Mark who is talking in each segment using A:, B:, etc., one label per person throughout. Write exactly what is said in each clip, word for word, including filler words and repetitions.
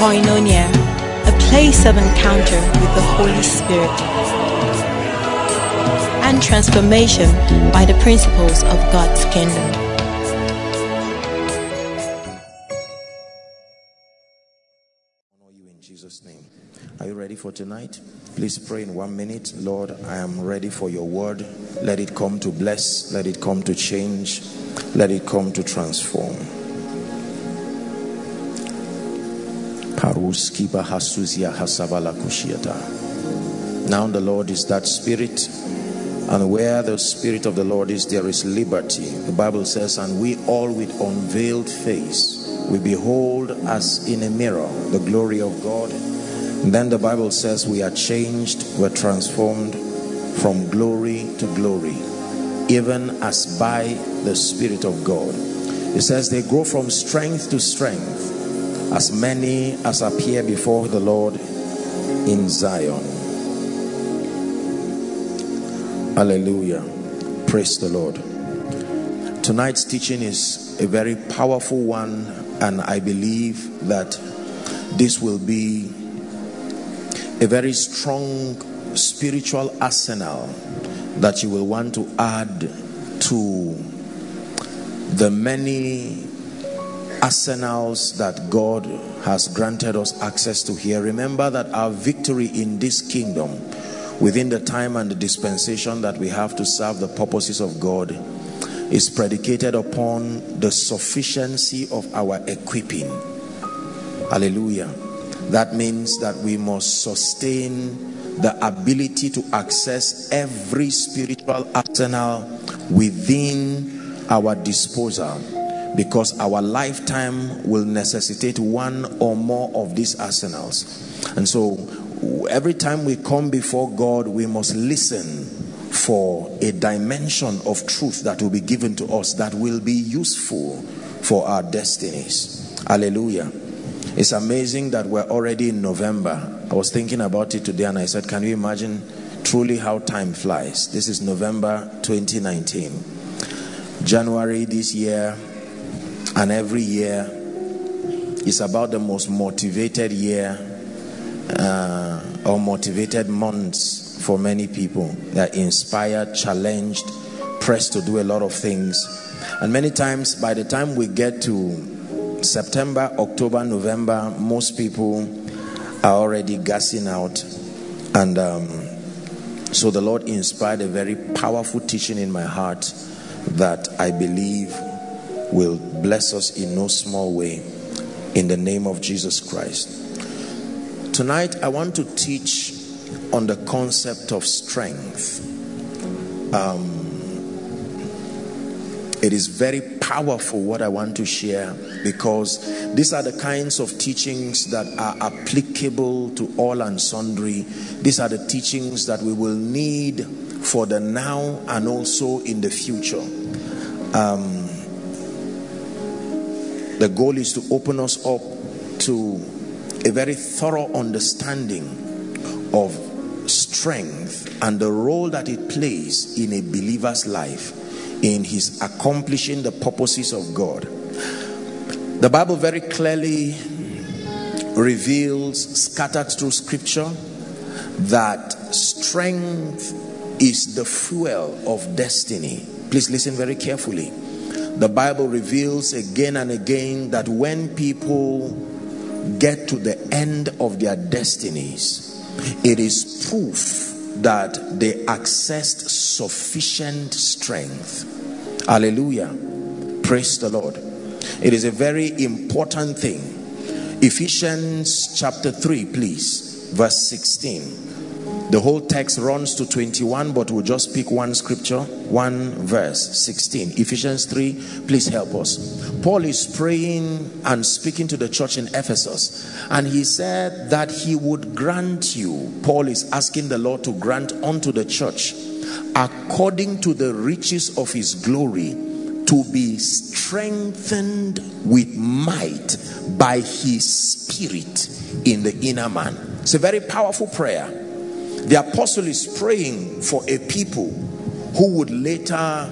A: Koinonia, a place of encounter with the Holy Spirit and transformation by the principles of God's kingdom.
B: Honor you in Jesus' name. Are you ready for tonight? Please pray in one minute. Lord, I am ready for your word. Let it come to bless. Let it come to change. Let it come to transform. Now the Lord is that Spirit, and where the Spirit of the Lord is, there is liberty. The Bible says, and we all with unveiled face, we behold as in a mirror the glory of God. And then the Bible says we are changed, we're transformed from glory to glory, even as by the Spirit of God. It says they grow from strength to strength, as many as appear before the Lord in Zion. Hallelujah. Praise the Lord. Tonight's teaching is a very powerful one, and I believe that this will be a very strong spiritual arsenal that you will want to add to the many arsenals that God has granted us access to here. Remember that our victory in this kingdom, within the time and the dispensation that we have to serve the purposes of God, is predicated upon the sufficiency of our equipping. Hallelujah. That means that we must sustain the ability to access every spiritual arsenal within our disposal, because our lifetime will necessitate one or more of these arsenals. And so every time we come before God, we must listen for a dimension of truth that will be given to us that will be useful for our destinies. Hallelujah. It's amazing that we're already in November. I was thinking about it today and I said, can you imagine truly how time flies? This is November twenty nineteen. January this year and every year is about the most motivated year uh, or motivated months for many people. They are inspired, challenged, pressed to do a lot of things. And many times by the time we get to September, October, November, most people are already gassing out. And um, so the Lord inspired a very powerful teaching in my heart that I believe will bless us in no small way, in the name of Jesus Christ. Tonight I want to teach on the concept of strength. Um, it is very powerful what I want to share, because these are the kinds of teachings that are applicable to all and sundry. These are the teachings that we will need for the now and also in the future. Um, The goal is to open us up to a very thorough understanding of strength and the role that it plays in a believer's life in his accomplishing the purposes of God. The Bible very clearly reveals, scattered through scripture, that strength is the fuel of destiny. Please listen very carefully. The Bible reveals again and again that when people get to the end of their destinies, it is proof that they accessed sufficient strength. Hallelujah. Praise the Lord. It is a very important thing. Ephesians chapter three, please, verse sixteen. The whole text runs to twenty-one, but we'll just pick one scripture, one verse, sixteen. Ephesians three, please help us. Paul is praying and speaking to the church in Ephesus, and he said that he would grant you, Paul is asking the Lord to grant unto the church, according to the riches of his glory, to be strengthened with might by his Spirit in the inner man. It's a very powerful prayer. The apostle is praying for a people who would later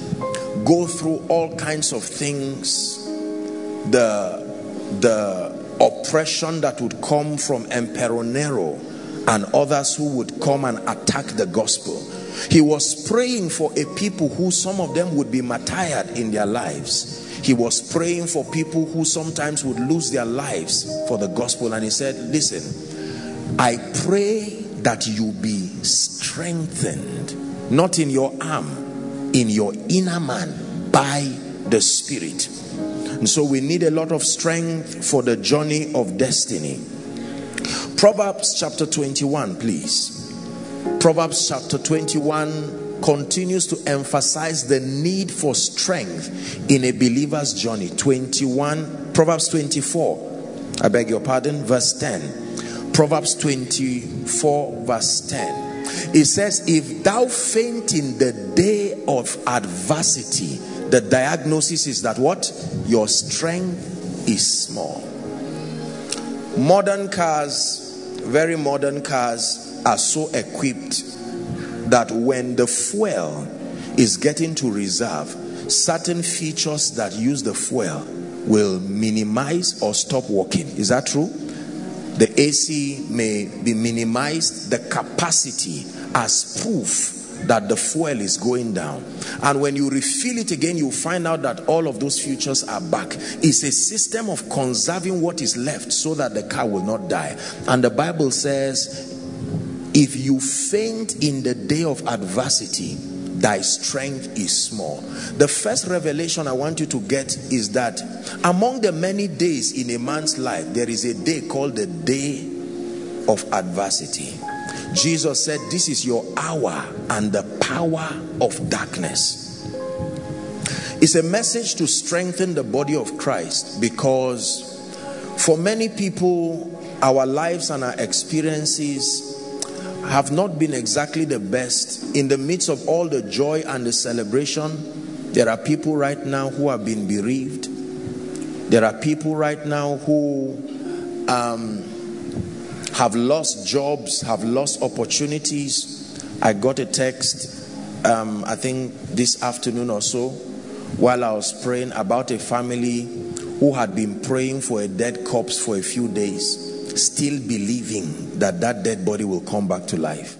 B: go through all kinds of things, the the oppression that would come from Emperor Nero and others who would come and attack the gospel. He was praying for a people who some of them would be martyred in their lives. He was praying for people who sometimes would lose their lives for the gospel. And he said, listen, I pray that you be strengthened, not in your arm, in your inner man, by the Spirit. And so we need a lot of strength for the journey of destiny. Proverbs chapter twenty-one, please. Proverbs chapter twenty-one continues to emphasize the need for strength in a believer's journey. twenty-one, Proverbs twenty-four, I beg your pardon, verse ten. Proverbs twenty-four, verse ten. It says, if thou faint in the day of adversity, the diagnosis is that what? Your strength is small. Modern cars, very modern cars, are so equipped that when the fuel is getting to reserve, certain features that use the fuel will minimize or stop working. Is that true? The A C may be minimized, the capacity, as proof that the fuel is going down. And when you refill it again, you find out that all of those features are back. It's a system of conserving what is left so that the car will not die. And the Bible says, if you faint in the day of adversity, thy strength is small. The first revelation I want you to get is that among the many days in a man's life, there is a day called the day of adversity. Jesus said, this is your hour and the power of darkness. It's a message to strengthen the body of Christ, because for many people, our lives and our experiences have not been exactly the best. In the midst of all the joy and the celebration, there are people right now who have been bereaved. There are people right now who um, have lost jobs, have lost opportunities. I got a text, um, I think this afternoon or so, while I was praying, about a family who had been praying for a dead corpse for a few days, still believing that that dead body will come back to life.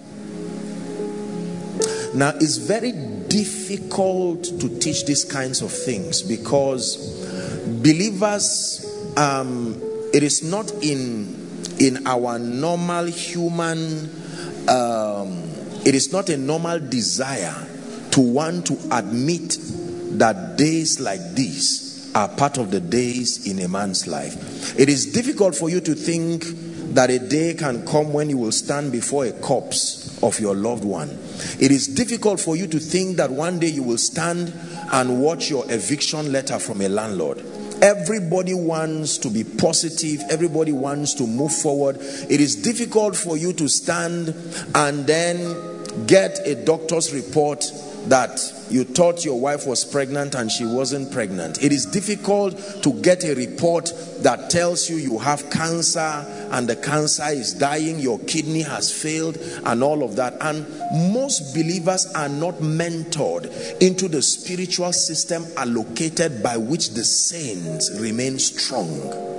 B: Now, it's very difficult to teach these kinds of things, because believers, um, it is not in in our normal human, um, it is not a normal desire to want to admit that days like this are part of the days in a man's life. It is difficult for you to think that a day can come when you will stand before a corpse of your loved one. It is difficult for you to think that one day you will stand and watch your eviction letter from a landlord. Everybody wants to be positive. Everybody wants to move forward. It is difficult for you to stand and then get a doctor's report that you thought your wife was pregnant and she wasn't pregnant. It is difficult to get a report that tells you you have cancer and the cancer is dying, your kidney has failed, and all of that. And most believers are not mentored into the spiritual system allocated by which the saints remain strong.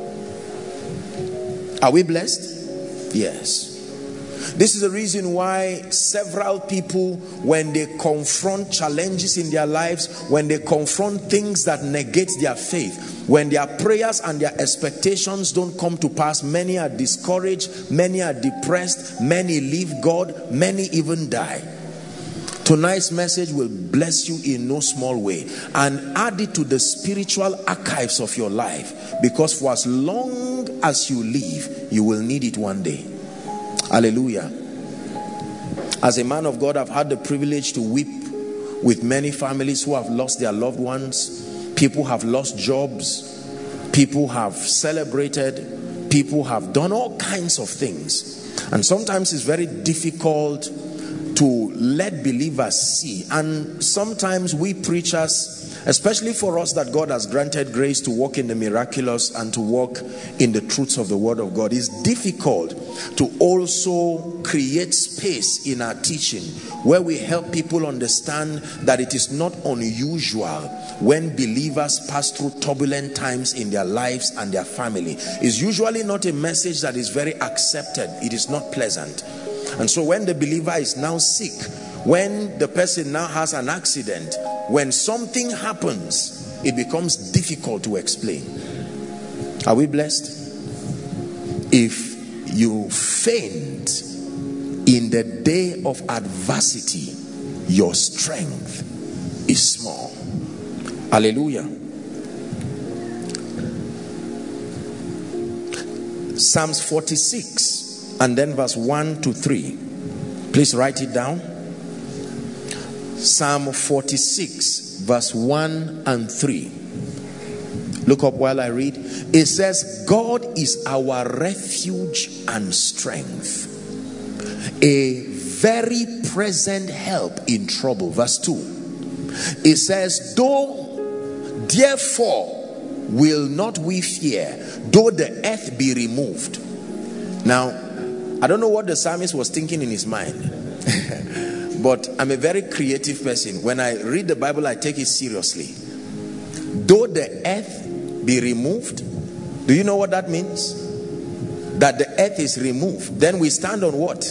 B: Are we blessed? Yes. This is the reason why several people, when they confront challenges in their lives, when they confront things that negate their faith, when their prayers and their expectations don't come to pass, many are discouraged, many are depressed, many leave God, many even die. Tonight's message will bless you in no small way and add it to the spiritual archives of your life, because for as long as you live, you will need it one day. Hallelujah. As a man of God, I've had the privilege to weep with many families who have lost their loved ones. People have lost jobs. People have celebrated. People have done all kinds of things. And sometimes it's very difficult to let believers see. And sometimes we preachers, especially for us that God has granted grace to walk in the miraculous and to walk in the truths of the word of God. It's difficult to also create space in our teaching where we help people understand that it is not unusual when believers pass through turbulent times in their lives and their family. It's usually not a message that is very accepted. It is not pleasant. And so when the believer is now sick, when the person now has an accident, when something happens, it becomes difficult to explain. Are we blessed? If you faint in the day of adversity, your strength is small. Hallelujah. Psalms forty-six and then verse one to three. Please write it down. Psalm forty-six verse one and three. Look up while I read. It says, God is our refuge and strength, a very present help in trouble. Verse two. It says, though therefore will not we fear, though the earth be removed. Now, I don't know what the psalmist was thinking in his mind. But I'm a very creative person. When I read the Bible, I take it seriously. Though the earth be removed, do you know what that means? That the earth is removed. Then we stand on what?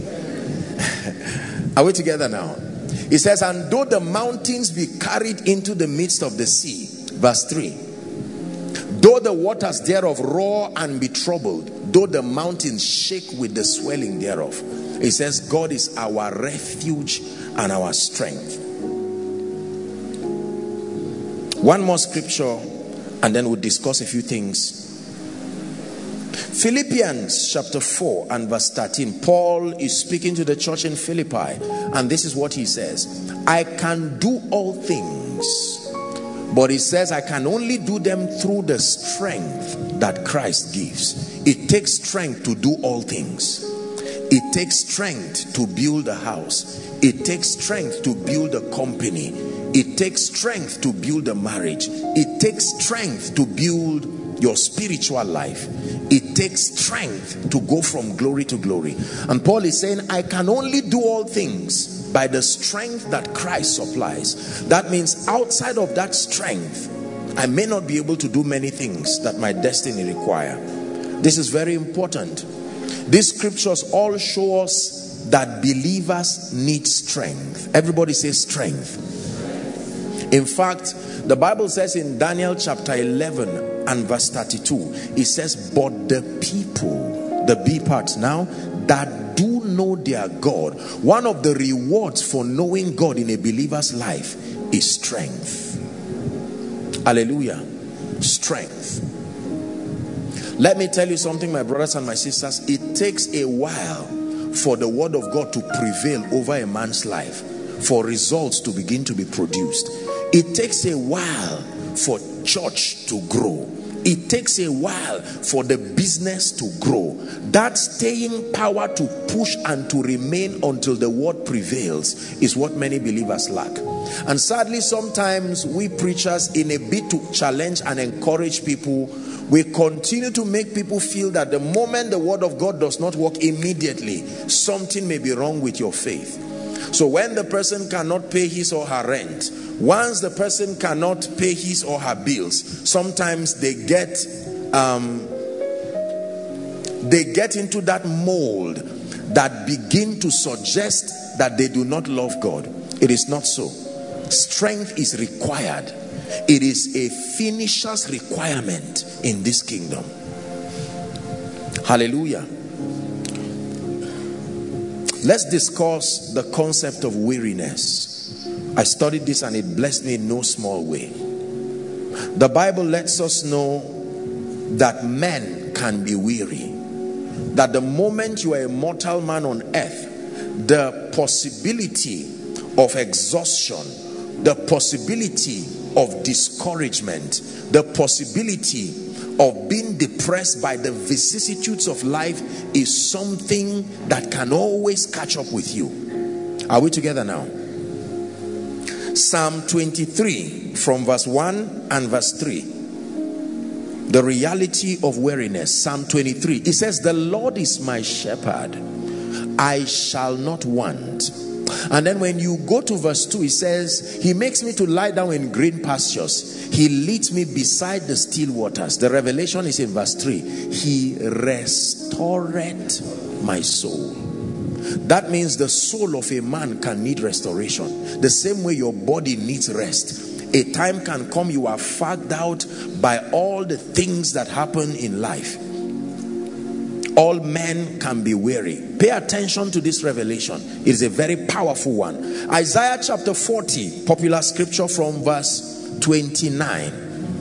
B: Are we together now? It says, and though the mountains be carried into the midst of the sea. Verse three. Though the waters thereof roar and be troubled, though the mountains shake with the swelling thereof. It says God is our refuge and our strength. One more scripture and then we'll discuss a few things. Philippians chapter four and verse thirteen. Paul is speaking to the church in Philippi, and this is what he says. I can do all things, but he says I can only do them through the strength that Christ gives. It takes strength to do all things. It takes strength to build a house. It takes strength to build a company. It takes strength to build a marriage. It takes strength to build your spiritual life. It takes strength to go from glory to glory. And Paul is saying, I can only do all things by the strength that Christ supplies. That means outside of that strength, I may not be able to do many things that my destiny require. This is very important. These scriptures all show us that believers need strength. Everybody say strength. In fact, the Bible says in Daniel chapter eleven and verse thirty-two, it says, but the people, the B part now, that do know their God, one of the rewards for knowing God in a believer's life is strength. Hallelujah. Strength. Let me tell you something, my brothers and my sisters. It takes a while for the word of God to prevail over a man's life, for results to begin to be produced. It takes a while for church to grow. It takes a while for the business to grow. That staying power to push and to remain until the word prevails is what many believers lack. And sadly, sometimes we preachers, in a bid to challenge and encourage people, we continue to make people feel that the moment the word of God does not work immediately, something may be wrong with your faith. So when the person cannot pay his or her rent, once the person cannot pay his or her bills, sometimes they get um, they get into that mold that begin to suggest that they do not love God. It is not so. Strength is required. It is a finisher's requirement in this kingdom. Hallelujah. Let's discuss the concept of weariness. I studied this and it blessed me in no small way. The Bible lets us know that men can be weary. That the moment you are a mortal man on earth, the possibility of exhaustion, the possibility of discouragement, the possibility of being depressed by the vicissitudes of life is something that can always catch up with you. Are we together now? Psalm twenty-three from verse one and verse three. The reality of weariness. Psalm twenty-three. It says, the Lord is my shepherd, I shall not want. And then when you go to verse two, it says, he makes me to lie down in green pastures. He leads me beside the still waters. The revelation is in verse three. He restored my soul. That means the soul of a man can need restoration. The same way your body needs rest. A time can come you are fagged out by all the things that happen in life. All men can be weary. Pay attention to this revelation. It is a very powerful one. Isaiah chapter forty, popular scripture from verse twenty-nine.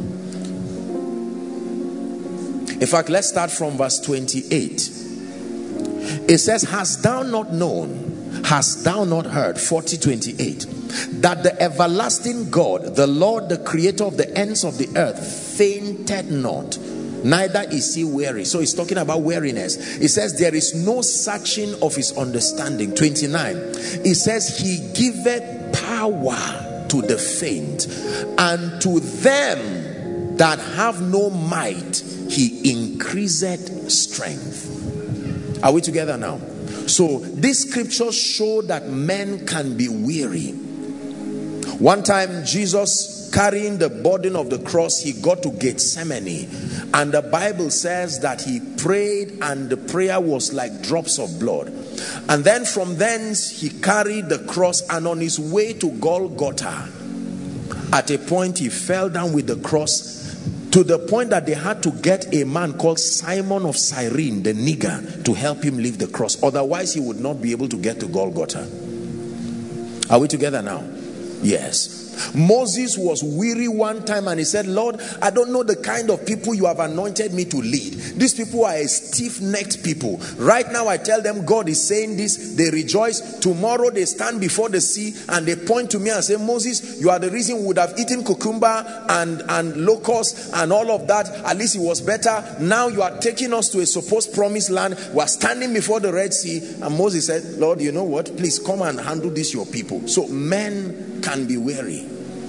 B: In fact, let's start from verse twenty-eight. It says, hast thou not known, hast thou not heard, forty twenty-eight, that the everlasting God, the Lord, the creator of the ends of the earth, fainted not, neither is he weary. So he's talking about weariness. It says there is no searching of his understanding. twenty-nine. It says he giveth power to the faint, and to them that have no might he increaseth strength. Are we together now? So these scriptures show that men can be weary. One time Jesus, carrying the burden of the cross, he got to Gethsemane, and the Bible says that he prayed and the prayer was like drops of blood. And then from thence he carried the cross, and on his way to Golgotha, at a point he fell down with the cross, to the point that they had to get a man called Simon of Cyrene, the nigger, to help him lift the cross. Otherwise he would not be able to get to Golgotha. Are we together now? Yes. Moses was weary one time and he said, Lord, I don't know the kind of people you have anointed me to lead. These people are a stiff-necked people. Right now I tell them God is saying this, they rejoice. Tomorrow they stand before the sea and they point to me and say, Moses, you are the reason we would have eaten cucumber and, and locusts and all of that. At least it was better. Now you are taking us to a supposed promised land. We are standing before the Red Sea. And Moses said, Lord, you know what? Please come and handle this, your people. So men can be weary.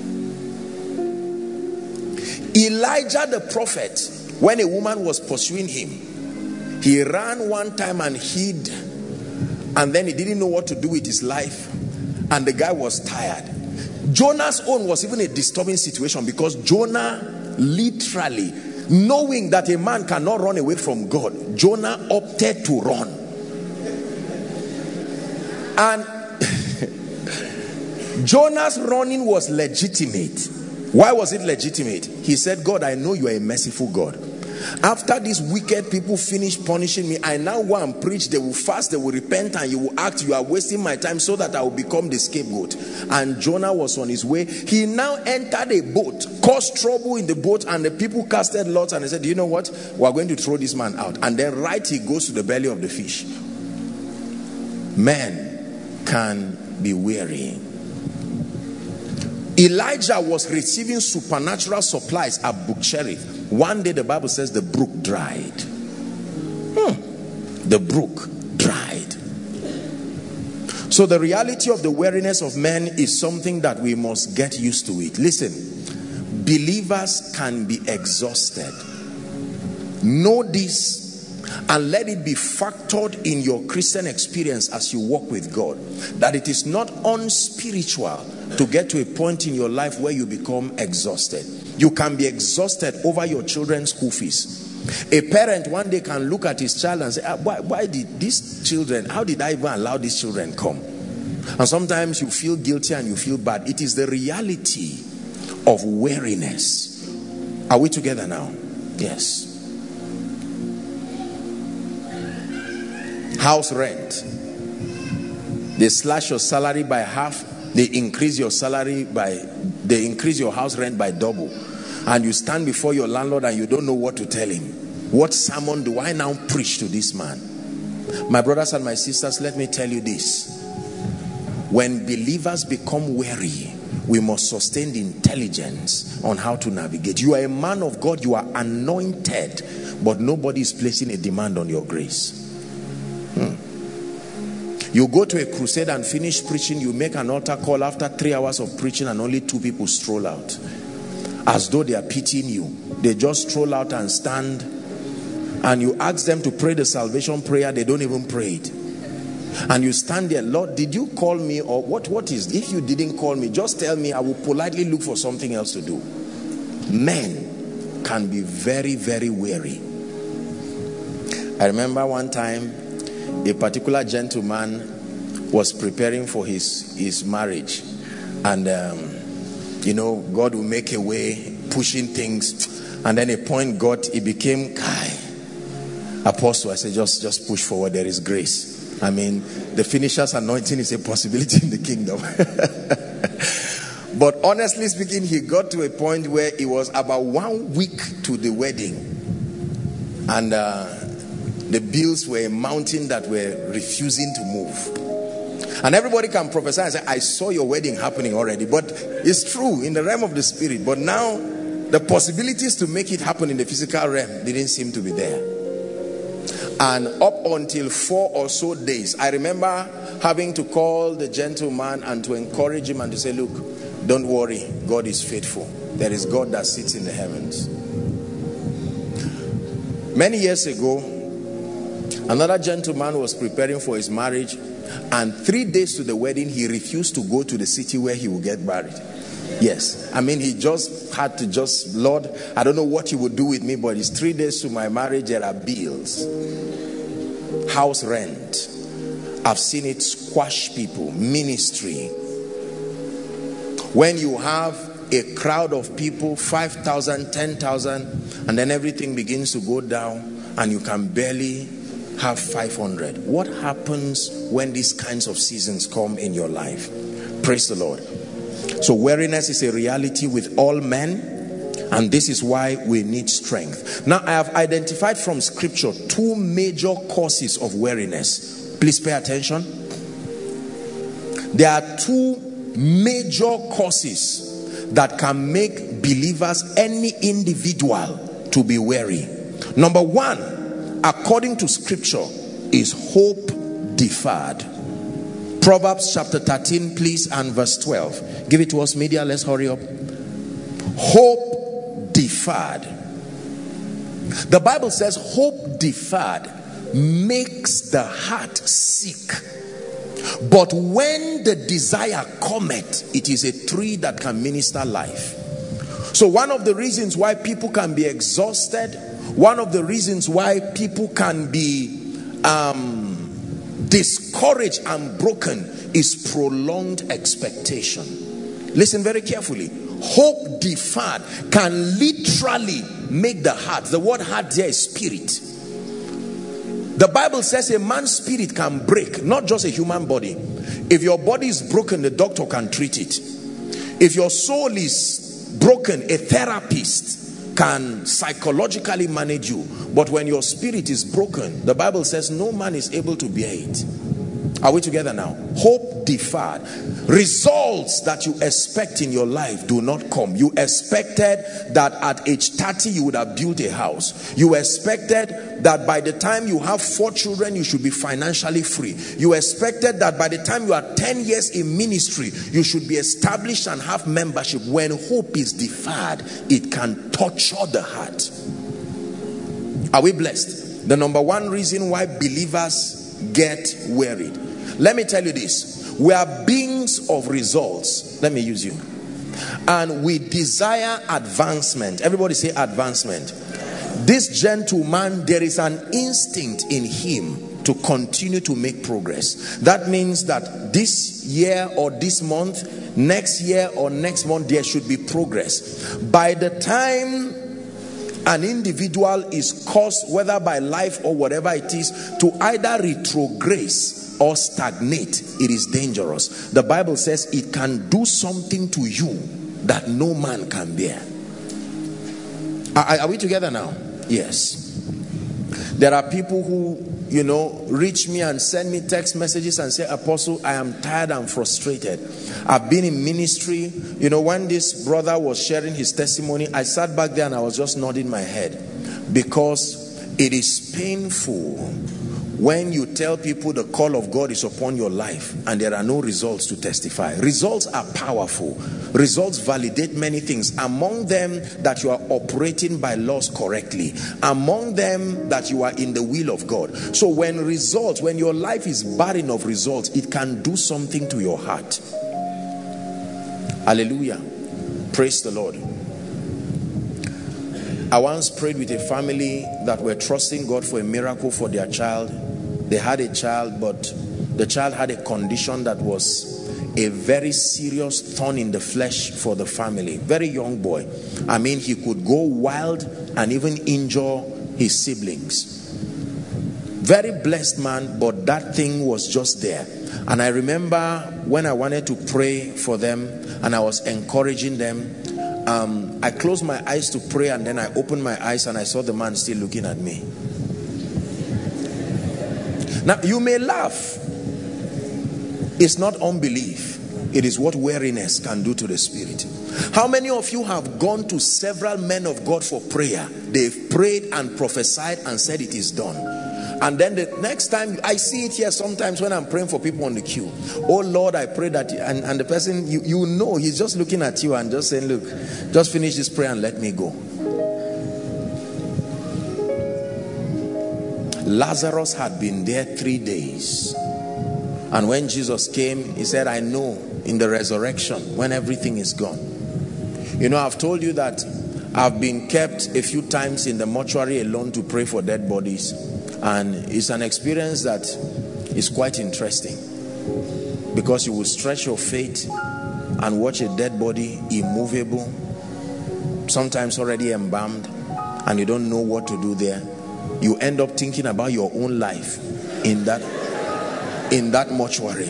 B: Elijah the prophet, when a woman was pursuing him, he ran one time and hid, and then he didn't know what to do with his life, and the guy was tired. Jonah's own was even a disturbing situation, because Jonah literally, knowing that a man cannot run away from God, Jonah opted to run. And Jonah's running was legitimate. Why was it legitimate? He said, God, I know you are a merciful God. After these wicked people finish punishing me, I now go and preach. They will fast, they will repent, and you will act. You are wasting my time so that I will become the scapegoat. And Jonah was on his way. He now entered a boat, caused trouble in the boat, and the people casted lots, and they said, you know what? We are going to throw this man out. And then right he goes to the belly of the fish. Men can be weary. Elijah was receiving supernatural supplies at Brook Cherith. One day the Bible says the brook dried. Hmm. The brook dried. So the reality of the weariness of men is something that we must get used to it. Listen, believers can be exhausted. Know this and let it be factored in your Christian experience as you walk with God, that it is not unspiritual to get to a point in your life where you become exhausted. You can be exhausted over your children's school fees. A parent one day can look at his child and say, why, why did these children, how did I even allow these children come? And sometimes you feel guilty and you feel bad. It is the reality of weariness. Are we together now? Yes. House rent. They slash your salary by half. They increase your salary by, they increase your house rent by double. And you stand before your landlord and you don't know what to tell him. What sermon do I now preach to this man? My brothers and my sisters, let me tell you this. When believers become weary, we must sustain the intelligence on how to navigate. You are a man of God, you are anointed, but nobody is placing a demand on your grace. Hmm. You go to a crusade and finish preaching, you make an altar call after three hours of preaching and only two people stroll out. As though they are pitying you. They just stroll out and stand, and you ask them to pray the salvation prayer, they don't even pray it. And you stand there, Lord, did you call me, or what? What is, if you didn't call me, just tell me, I will politely look for something else to do. Men can be very, very weary. I remember one time a particular gentleman was preparing for his, his marriage, and um, you know, God will make a way, pushing things, and then a point got, it became, Kai, Apostle, I said, just, just push forward, there is grace. I mean, the finisher's anointing is a possibility in the kingdom. But honestly speaking, he got to a point where it was about one week to the wedding, and uh, the bills were a mountain that were refusing to move. And everybody can prophesy and say, I saw your wedding happening already. But it's true in the realm of the spirit. But now the possibilities to make it happen in the physical realm didn't seem to be there. And up until four or so days, I remember having to call the gentleman and to encourage him and to say, look, don't worry, God is faithful. There is God that sits in the heavens. Many years ago, another gentleman was preparing for his marriage, and three days to the wedding, he refused to go to the city where he would get married. Yes, I mean, he just had to just, Lord, I don't know what you would do with me, but it's three days to my marriage. There are bills, house rent. I've seen it squash people, ministry. When you have a crowd of people, five thousand, ten thousand, and then everything begins to go down and you can barely have five hundred. What happens when these kinds of seasons come in your life? Praise the Lord. So weariness is a reality with all men, and this is why we need strength. Now, I have identified from scripture two major causes of weariness. Please pay attention. There are two major causes that can make believers, any individual, to be weary. Number one, according to scripture, is hope deferred. Proverbs chapter thirteen, please, and verse twelve. Give it to us, media. Let's hurry up. Hope deferred. The Bible says hope deferred makes the heart sick, but when the desire cometh, it is a tree that can minister life. So one of the reasons why people can be exhausted, one of the reasons why people can be um, discouraged and broken is prolonged expectation. Listen very carefully. Hope deferred can literally make the heart, the word heart there is spirit. The Bible says a man's spirit can break, not just a human body. If your body is broken, the doctor can treat it. If your soul is broken, a therapist can psychologically manage you. But when your spirit is broken, the Bible says no man is able to bear it. Are we together now? Hope deferred. Results that you expect in your life do not come. You expected that at age thirty you would have built a house. You expected that by the time you have four children you should be financially free. You expected that by the time you are ten years in ministry you should be established and have membership. When hope is deferred, it can torture the heart. Are we blessed? The number one reason why believers get wearied. Let me tell you this. We are beings of results. Let me use you. And we desire advancement. Everybody say advancement. This gentleman, there is an instinct in him to continue to make progress. That means that this year or this month, next year or next month, there should be progress. By the time an individual is caused, whether by life or whatever it is, to either retrogress or stagnate, it is dangerous. The Bible says it can do something to you that no man can bear. Are, are we together now? Yes. There are people who, you know, reach me and send me text messages and say, Apostle, I am tired and frustrated. I've been in ministry. You know, when this brother was sharing his testimony, I sat back there and I was just nodding my head, because it is painful when you tell people the call of God is upon your life and there are no results to testify. Results are powerful. Results validate many things. Among them, that you are operating by laws correctly. Among them, that you are in the will of God. So when results, when your life is barren of results, it can do something to your heart. Hallelujah. Praise the Lord. I once prayed with a family that were trusting God for a miracle for their child. They had a child, but the child had a condition that was a very serious thorn in the flesh for the family. Very young boy. I mean, he could go wild and even injure his siblings. Very blessed man, but that thing was just there. And I remember when I wanted to pray for them and I was encouraging them, um, I closed my eyes to pray, and then I opened my eyes and I saw the man still looking at me. Now, you may laugh. It's not unbelief. It is what weariness can do to the spirit. How many of you have gone to several men of God for prayer? They've prayed and prophesied and said it is done. And then the next time, I see it here sometimes when I'm praying for people on the queue. Oh Lord, I pray that, and, and the person, you, you know, he's just looking at you and just saying, look, just finish this prayer and let me go. Lazarus had been there three days. And when Jesus came, he said, I know in the resurrection, when everything is gone. You know, I've told you that I've been kept a few times in the mortuary alone to pray for dead bodies. And it's an experience that is quite interesting, because you will stretch your faith and watch a dead body, immovable, sometimes already embalmed, and you don't know what to do there. You end up thinking about your own life in that in that mortuary.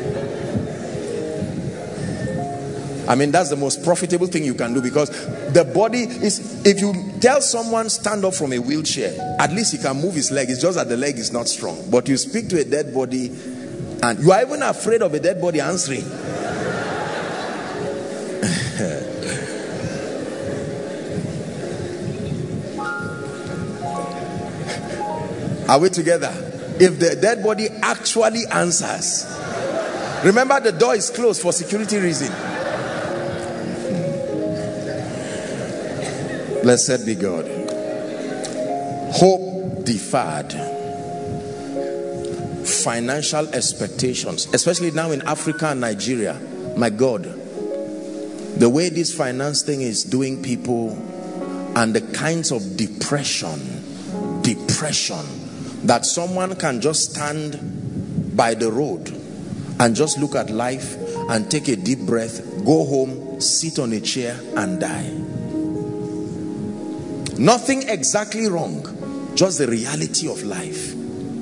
B: I mean, that's the most profitable thing you can do, because the body is, if you tell someone stand up from a wheelchair, at least he can move his leg. It's just that the leg is not strong. But you speak to a dead body and you are even afraid of a dead body answering. Are we together? If the dead body actually answers, remember the door is closed for security reason. Blessed be God. Hope deferred. Financial expectations, especially now in Africa and Nigeria. My God, the way this finance thing is doing people, and the kinds of depression, depression, that someone can just stand by the road and just look at life and take a deep breath, go home, sit on a chair and die. Nothing exactly wrong, just the reality of life.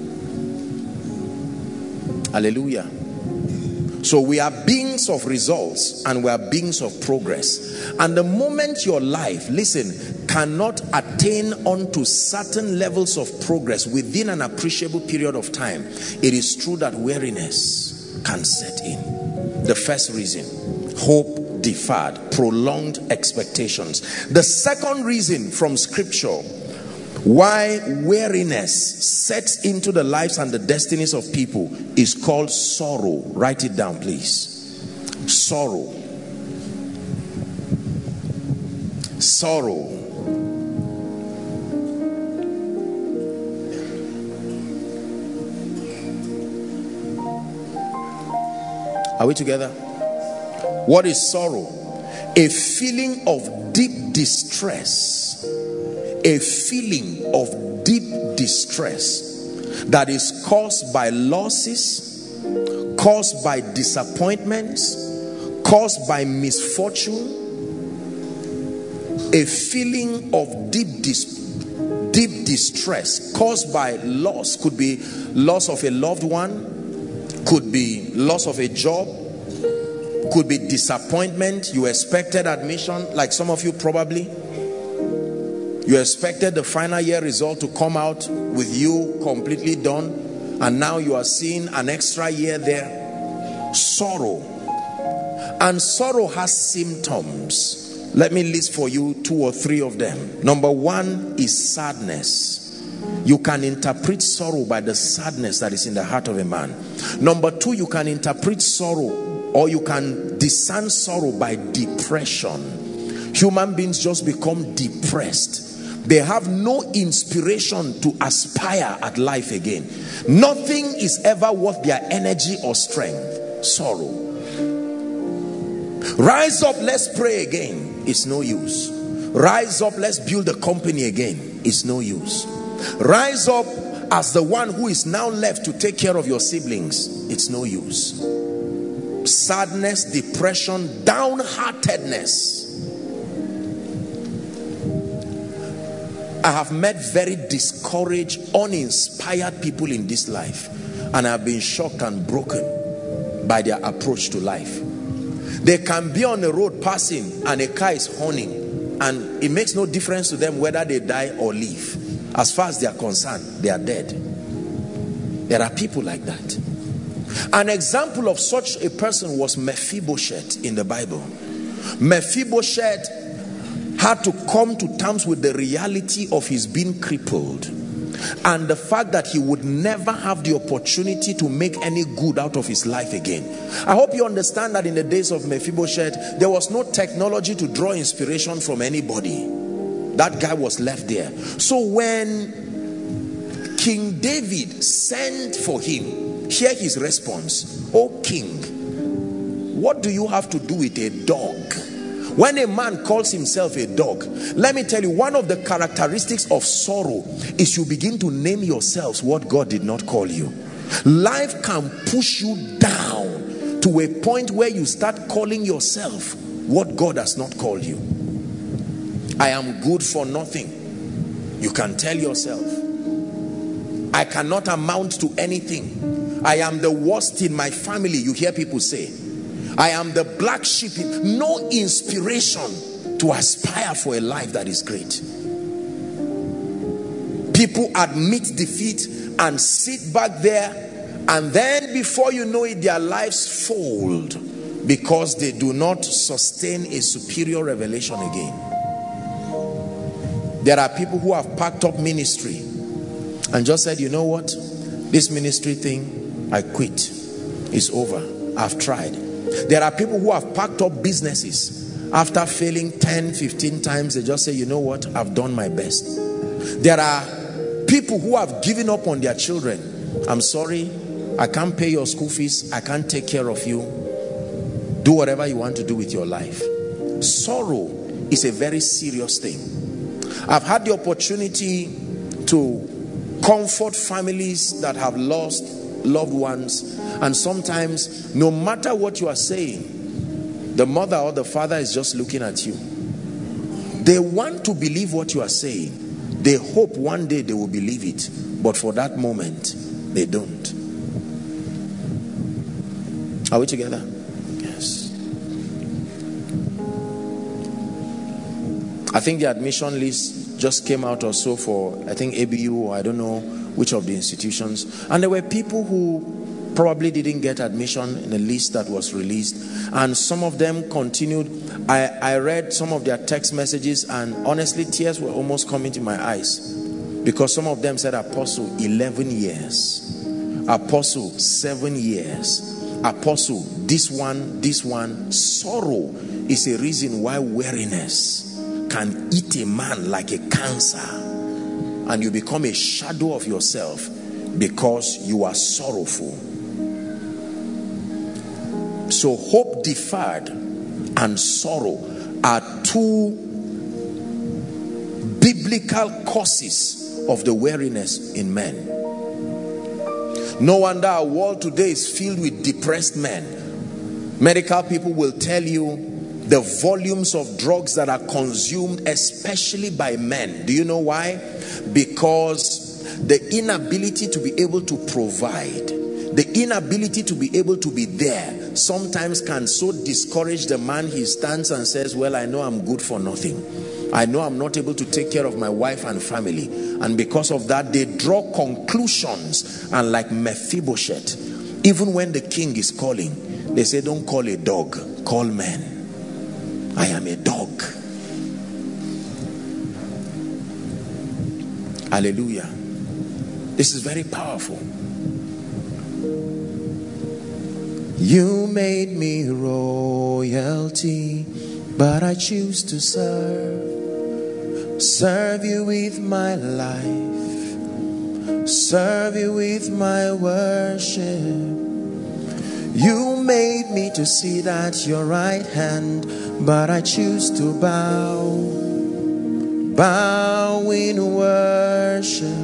B: Hallelujah. So we are beings of results and we are beings of progress. And the moment your life, listen, cannot attain unto certain levels of progress within an appreciable period of time, it is true that weariness can set in. The first reason, hope deferred, prolonged expectations. The second reason from scripture why weariness sets into the lives and the destinies of people is called sorrow. Write it down, please. Sorrow. Sorrow. Are we together? What is sorrow? A feeling of deep distress. A feeling of deep distress that is caused by losses, caused by disappointments, caused by misfortune. A feeling of deep dis deep distress caused by loss. Could be loss of a loved one, could be loss of a job, could be disappointment. You expected admission, like some of you probably. You expected the final year result to come out with you completely done, and now you are seeing an extra year there. Sorrow. And sorrow has symptoms. Let me list for you two or three of them. Number one is sadness. You can interpret sorrow by the sadness that is in the heart of a man. Number two, you can interpret sorrow, or you can discern sorrow by depression. Human beings just become depressed. They have no inspiration to aspire at life again. Nothing is ever worth their energy or strength. Sorrow. Rise up, let's pray again. It's no use. Rise up, let's build a company again. It's no use. Rise up as the one who is now left to take care of your siblings. It's no use. Sadness, depression, downheartedness. I have met very discouraged, uninspired people in this life, and I have been shocked and broken by their approach to life. They can be on the road passing and a car is horning, and it makes no difference to them whether they die or live. As far as they are concerned, they are dead. There are people like that. An example of such a person was Mephibosheth in the Bible. Mephibosheth had to come to terms with the reality of his being crippled and the fact that he would never have the opportunity to make any good out of his life again. I hope you understand that in the days of Mephibosheth, there was no technology to draw inspiration from anybody. That guy was left there. So when King David sent for him, hear his response. "O king, what do you have to do with a dog?" When a man calls himself a dog, let me tell you, one of the characteristics of sorrow is you begin to name yourselves what God did not call you. Life can push you down to a point where you start calling yourself what God has not called you. I am good for nothing. You can tell yourself. I cannot amount to anything. I am the worst in my family, you hear people say. I am the black sheep. No inspiration to aspire for a life that is great. People admit defeat and sit back there, and then before you know it, their lives fold because they do not sustain a superior revelation again. There are people who have packed up ministry and just said, you know what, this ministry thing, I quit. It's over. I've tried. There are people who have packed up businesses. After failing ten, fifteen times, they just say, you know what, I've done my best. There are people who have given up on their children. I'm sorry, I can't pay your school fees. I can't take care of you. Do whatever you want to do with your life. Sorrow is a very serious thing. I've had the opportunity to comfort families that have lost loved ones, and sometimes no matter what you are saying, the mother or the father is just looking at you. They want to believe what you are saying. They hope one day they will believe it, but for that moment they don't. Are we together? Yes. I think the admission list just came out or so for, I think, A B U, or I don't know which of the institutions, and there were people who probably didn't get admission in the list that was released, and some of them continued. I, I read some of their text messages, and honestly tears were almost coming to my eyes, because some of them said, Apostle, eleven years, Apostle, seven years, Apostle, this one, this one. Sorrow is a reason why weariness can eat a man like a cancer, and you become a shadow of yourself because you are sorrowful. So hope deferred and sorrow are two biblical causes of the weariness in men. No wonder our world today is filled with depressed men. Medical people will tell you the volumes of drugs that are consumed, especially by men. Do you know why? Because the inability to be able to provide, the inability to be able to be there, sometimes can so discourage the man. He stands and says, well, I know I'm good for nothing. I know I'm not able to take care of my wife and family. And because of that, they draw conclusions. And like Mephibosheth, even when the king is calling, they say, don't call a dog, call man. I am a dog. Hallelujah. This is very powerful. You made me royalty, but I choose to serve. Serve you with my life. Serve you with my worship. You made me to sit at your right hand, but I choose to bow. Bow in worship.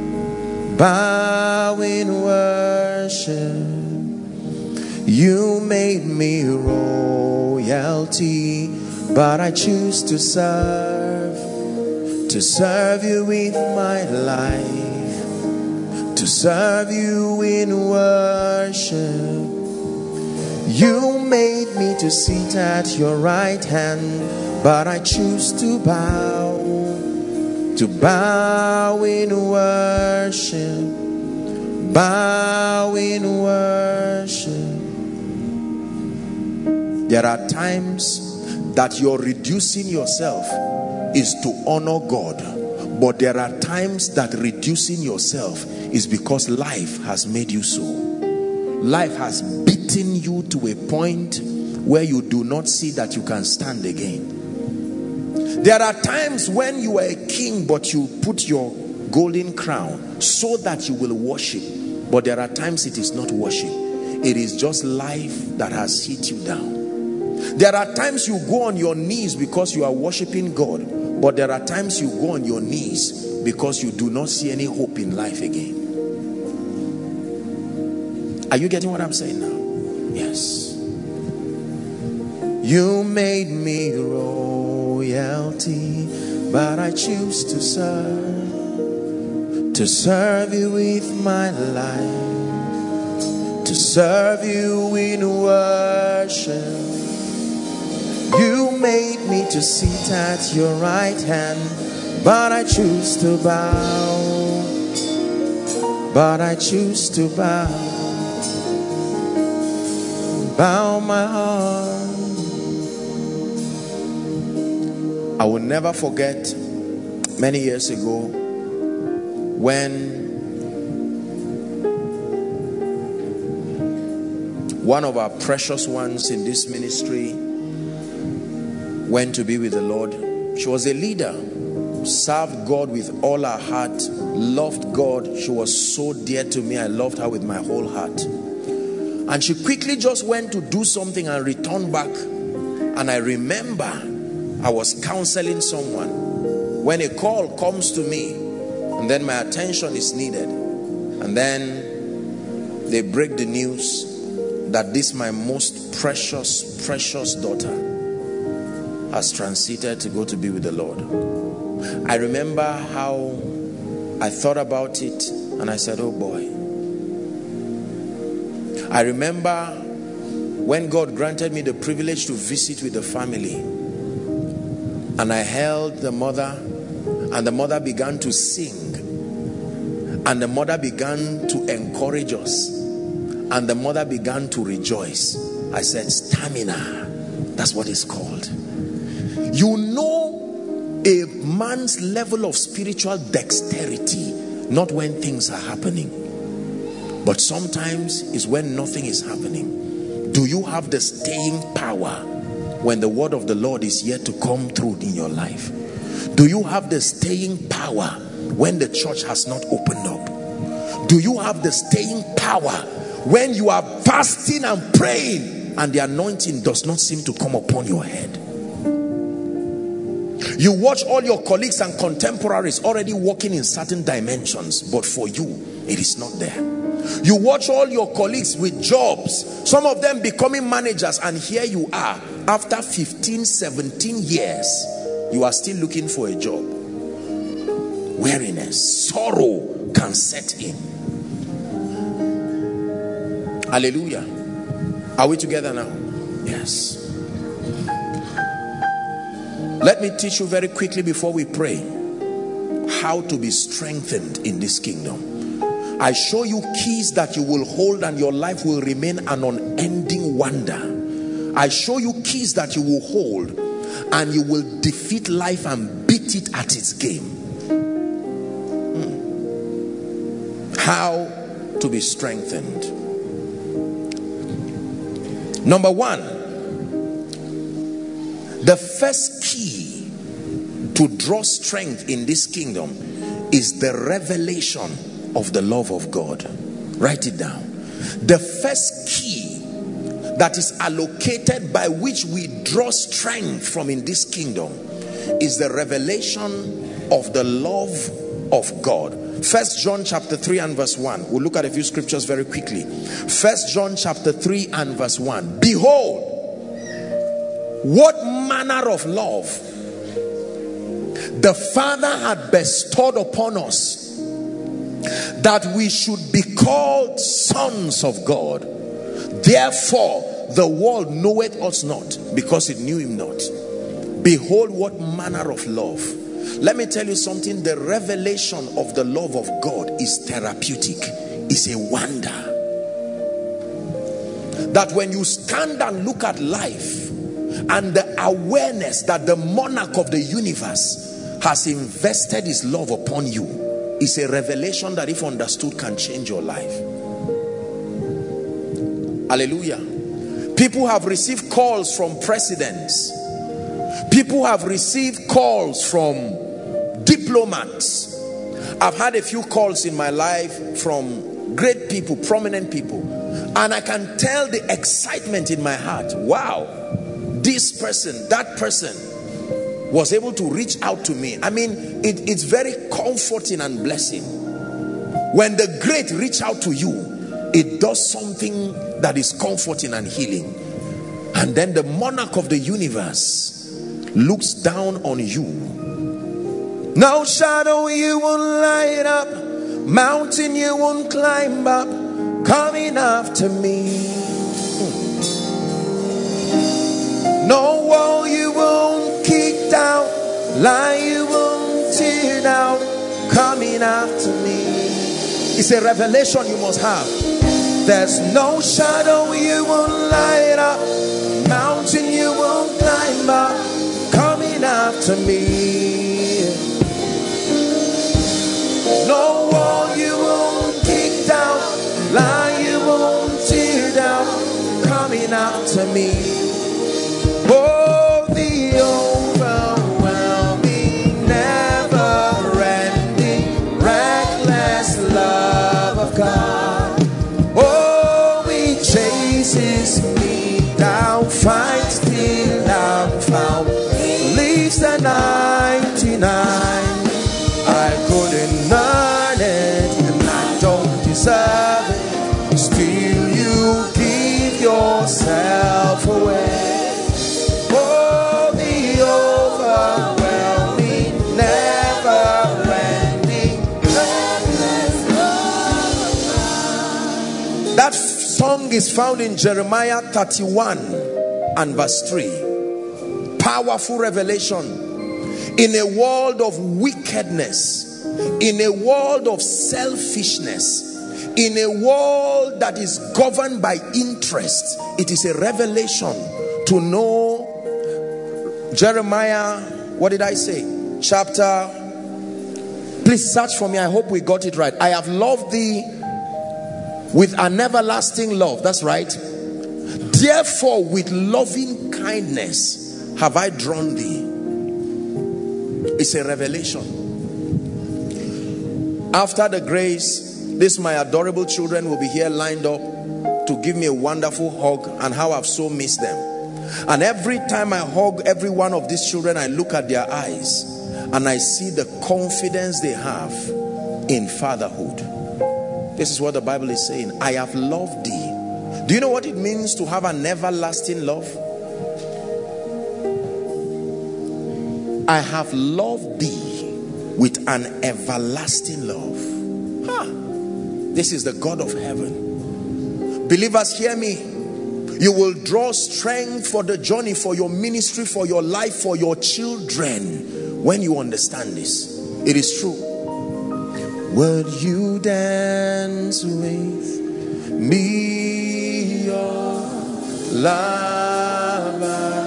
B: Bow in worship. You made me royalty, but I choose to serve. To serve you with my life. To serve you in worship. You made me to sit at your right hand, but I choose to bow. To bow in worship. Bow in worship. There are times that you're reducing yourself is to honor God, but there are times that reducing yourself is because life has made you so. Life has beaten you to a point where you do not see that you can stand again. There are times when you are a king, but you put your golden crown so that you will worship, but there are times it is not worship. It is just life that has hit you down. There are times you go on your knees because you are worshiping God, but there are times you go on your knees because you do not see any hope in life again. Are you getting what I'm saying now? Yes. You made me royalty, but I choose to serve. To serve you with my life. To serve you in worship. You made me to sit at your right hand, but I choose to bow. But I choose to bow. Bow my heart. I will never forget many years ago when one of our precious ones in this ministry went to be with the Lord. She was a leader, served God with all her heart, loved God. She was so dear to me. I loved her with my whole heart. And she quickly just went to do something and returned back. And I remember I was counseling someone when a call comes to me and then my attention is needed, and then they break the news that this my most precious precious daughter has transited to go to be with the Lord. I remember how I thought about it and I said, oh boy. I remember when God granted me the privilege to visit with the family, and I held the mother, and the mother began to sing, and the mother began to encourage us, and the mother began to rejoice. I said, stamina, that's what it's called. You know a man's level of spiritual dexterity, not when things are happening, but sometimes it's when nothing is happening. Do you have the staying power when the word of the Lord is yet to come through in your life? Do you have the staying power when the church has not opened up? Do you have the staying power when you are fasting and praying and the anointing does not seem to come upon your head? You watch all your colleagues and contemporaries already walking in certain dimensions, but for you, it is not there. You watch all your colleagues with jobs, some of them becoming managers, and here you are, after fifteen, seventeen years, you are still looking for a job. Weariness, sorrow can set in. Hallelujah. Are we together now? Yes. Let me teach you very quickly before we pray how to be strengthened in this kingdom. I show you keys that you will hold and your life will remain an unending wonder. I show you keys that you will hold and you will defeat life and beat it at its game. Hmm. how to be strengthened. Number one, the first key to draw strength in this kingdom is the revelation of the love of God. Write it down. The first key that is allocated by which we draw strength from in this kingdom is the revelation of the love of God. First John chapter three and verse one. We'll look at a few scriptures very quickly. First John chapter three and verse one. Behold, what manner of love the Father had bestowed upon us, that we should be called sons of God. Therefore the world knoweth us not, because it knew him not. Behold, what manner of love. Let me tell you something. The revelation of the love of God is therapeutic. It's a wonder. That when you stand and look at life and the awareness that the monarch of the universe has invested his love upon you, is a revelation that, if understood, can change your life. Hallelujah. People have received calls from presidents. People have received calls from diplomats. I've had a few calls in my life from great people, prominent people, and I can tell the excitement in my heart. Wow, this person, that person was able to reach out to me. I mean, it, it's very comforting and blessing. When the great reach out to you, it does something that is comforting and healing. And then the monarch of the universe looks down on you. No shadow you won't light up, mountain you won't climb up, coming after me. No wall you won't kick down, lie you won't tear down, coming after me. It's a revelation you must have. There's no shadow you won't light up, mountain you won't climb up, coming after me. No wall you won't kick down, lie you won't tear down, coming after me. Oh, the overwhelming, never-ending, reckless love of God. Oh, it chases me down, fights till I'm found, leaves the ninety-nine. I couldn't earn it, and I don't deserve it. Still you give yourself away. Oh, the overwhelming, never-ending, reckless love. That song is found in Jeremiah thirty-one and verse three. Powerful revelation. In a world of wickedness, in a world of selfishness, in a world that is governed by interest, it is a revelation to know. Jeremiah, what did I say? Chapter, please search for me. I hope we got it right. I have loved thee with an everlasting love. That's right. Therefore, with loving kindness have I drawn thee. It's a revelation. After the grace, these my adorable children will be here lined up to give me a wonderful hug, and how I've so missed them. And every time I hug every one of these children, I look at their eyes and I see the confidence they have in fatherhood. This is what the Bible is saying. I have loved thee. Do you know what it means to have an everlasting love? I have loved thee with an everlasting love. Huh. This is the God of heaven. Believers, hear me. You will draw strength for the journey, for your ministry, for your life, for your children, when you understand this. It is true. Would you dance with me, your lover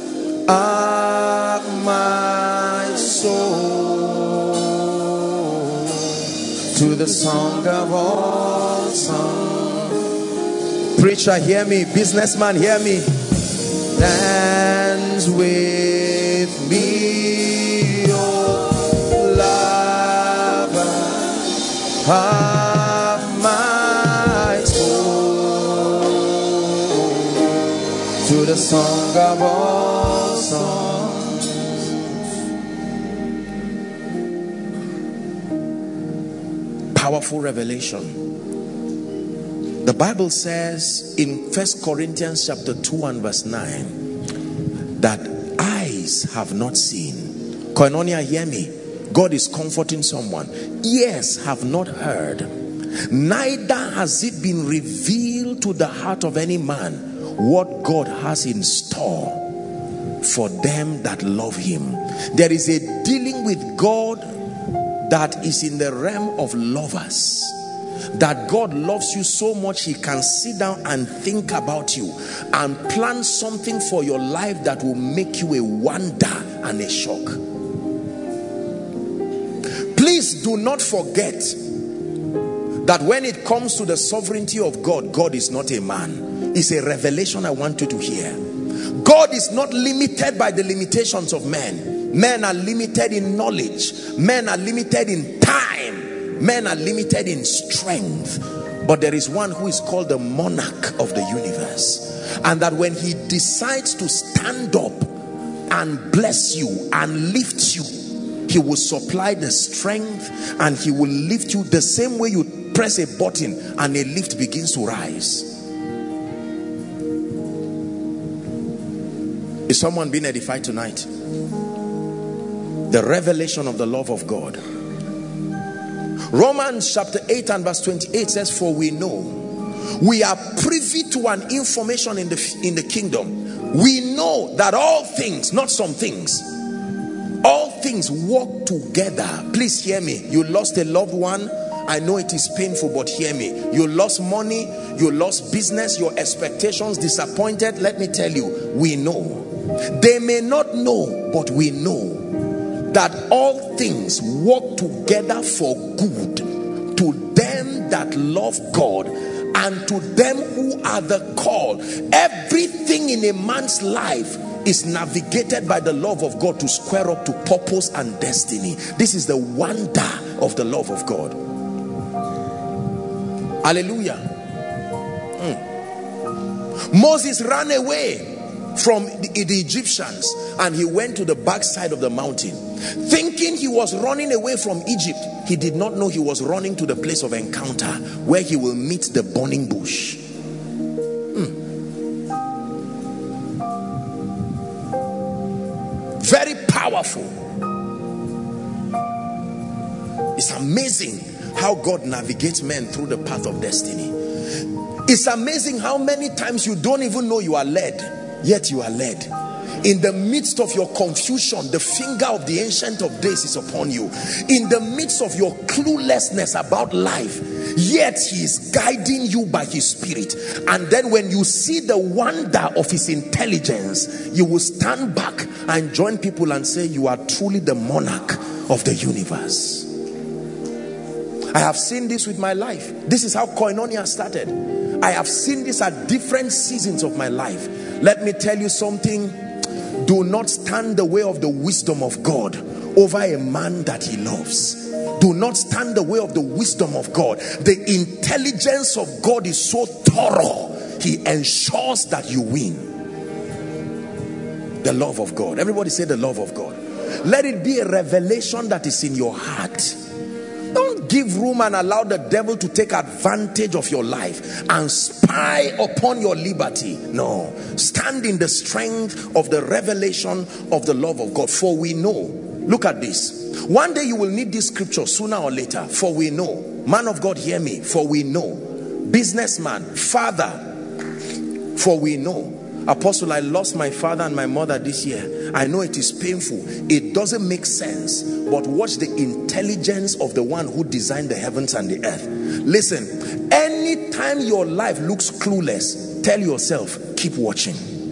B: of my soul, to the song of all songs. Preacher, hear me. Businessman, hear me. Dance with me, oh lover of my soul, to the song of all songs. Powerful revelation. The Bible says in First Corinthians chapter two and verse nine that eyes have not seen. Koinonia, hear me. God is comforting someone. Ears have not heard, neither has it been revealed to the heart of any man what God has in store for them that love him. There is a dealing with God that is in the realm of lovers. That God loves you so much he can sit down and think about you and plan something for your life that will make you a wonder and a shock. Please do not forget that when it comes to the sovereignty of God, God is not a man. It's a revelation I want you to hear. God is not limited by the limitations of men. Men are limited in knowledge. Men are limited in time. Men are limited in strength, but there is one who is called the monarch of the universe, and that when he decides to stand up and bless you and lift you, he will supply the strength and he will lift you the same way you press a button and a lift begins to rise. Is someone being edified tonight? The revelation of the love of God. Romans chapter eight and verse twenty-eight says, for we know we are privy to an information in the in the kingdom. We know that all things, not some things, all things work together. Please hear me. You lost a loved one. I know it is painful, but hear me. You lost money, you lost business, your expectations disappointed. Let me tell you, we know. They may not know, but we know that all things work together for good to them that love God and to them who are the called. Everything in a man's life is navigated by the love of God to square up to purpose and destiny. This is the wonder of the love of God. Hallelujah. Mm. Moses ran away from the, the Egyptians and he went to the backside of the mountain thinking he was running away from Egypt. He did not know he was running to the place of encounter where he will meet the burning bush. hmm. Very powerful. It's amazing how God navigates men through the path of destiny. It's amazing how many times you don't even know you are led, yet you are led. In the midst of your confusion, the finger of the Ancient of Days is upon you. In the midst of your cluelessness about life, yet he is guiding you by his spirit. And then when you see the wonder of his intelligence, you will stand back and join people and say, you are truly the monarch of the universe. I have seen this with my life. This is how Koinonia started. I have seen this at different seasons of my life. Let me tell you something. Do not stand the way of the wisdom of God over a man that he loves. Do not stand the way of the wisdom of God. The intelligence of God is so thorough. He ensures that you win. The love of God. Everybody say the love of God. Let it be a revelation that is in your heart. Don't give room and allow the devil to take advantage of your life and spy upon your liberty. No. Stand in the strength of the revelation of the love of God. For we know. Look at this. One day you will need this scripture sooner or later. For we know. Man of God, hear me. For we know. Businessman, father. For we know. Apostle, I lost my father and my mother this year. I know it is painful. It doesn't make sense. But watch the intelligence of the one who designed the heavens and the earth. Listen, anytime your life looks clueless, tell yourself, keep watching.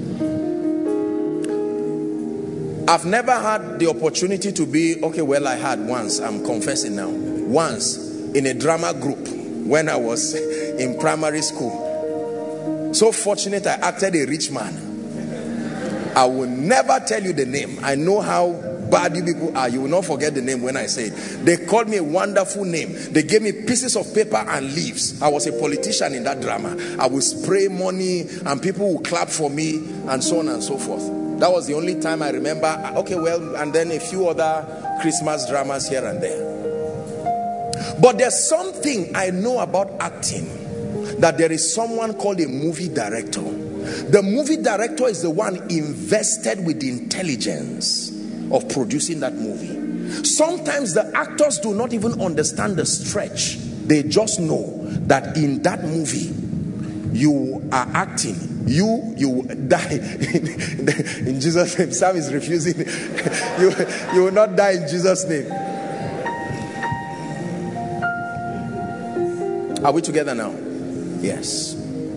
B: I've never had the opportunity to be, okay, well, I had once. I'm confessing now. Once. in a drama group when I was in primary school. So fortunate I acted a rich man. I will never tell you the name. I know how bad you people are. You will not forget the name when I say it. They called me a wonderful name. They gave me pieces of paper and leaves. I was a politician in that drama. I would spray money and people would clap for me and so on and so forth. That was the only time I remember. Okay, well, and then a few other Christmas dramas here and there. But there's something I know about acting, that there is someone called a movie director. The movie director is the one invested with the intelligence of producing that movie. Sometimes the actors do not even understand the stretch. They just know that in that movie you are acting. You you die in Jesus' name. Sam is refusing. you, you will not die in Jesus' name. Are we together now? Yes.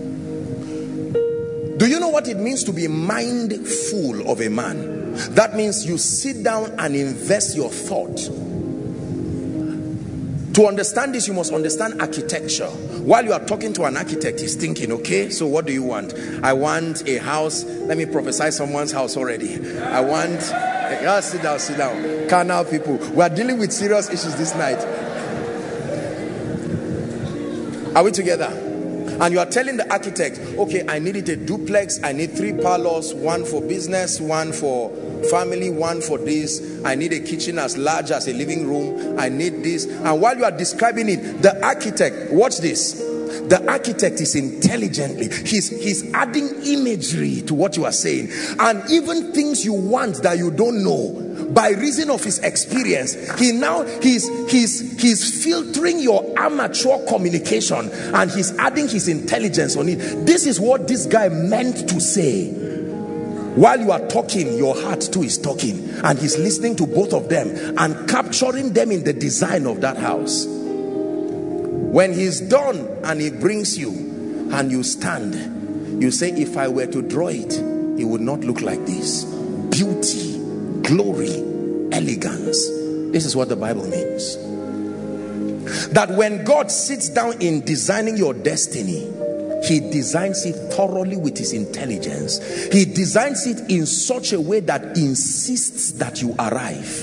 B: Do you know what it means to be mindful of a man? That means you sit down and invest your thought. To understand this, you must understand architecture. While you are talking to an architect, he's thinking, okay, so what do you want? I want a house. Let me prophesy someone's house already. I want, yeah, sit down, sit down. Carnal people. We are dealing with serious issues this night. Are we together? And you are telling the architect, okay, I need it a duplex. I need three parlors, one for business, one for family, one for this. I need a kitchen as large as a living room. I need this. And while you are describing it, the architect, watch this. The architect is intelligently, he's, he's adding imagery to what you are saying. And even things you want that you don't know, by reason of his experience, he now, he's, he's, he's filtering your amateur communication and he's adding his intelligence on it. This is what this guy meant to say. While you are talking, your heart too is talking, and he's listening to both of them and capturing them in the design of that house. When he's done and he brings you and you stand, you say, if I were to draw it, it would not look like this. Beauty, glory, elegance. This is what the Bible means. That when God sits down in designing your destiny, he designs it thoroughly with his intelligence. He designs it in such a way that insists that you arrive.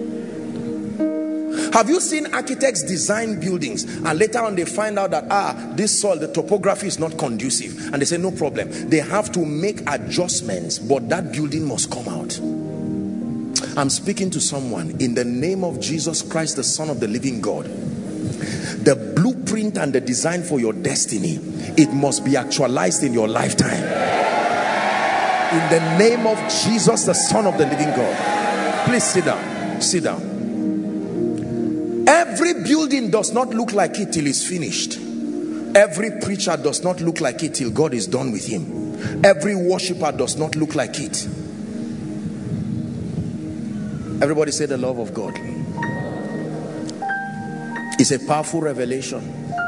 B: Have you seen architects design buildings and later on they find out that ah this soil, the topography is not conducive, and they say no problem, they have to make adjustments, but that building must come out. I'm speaking to someone in the name of Jesus Christ, the Son of the living God. The blueprint and the design for your destiny, it must be actualized in your lifetime. In the name of Jesus, the Son of the living God. Please sit down. Sit down. Every building does not look like it till it's finished. Every preacher does not look like it till God is done with him. Every worshiper does not look like it. Everybody say the love of God. It's a powerful revelation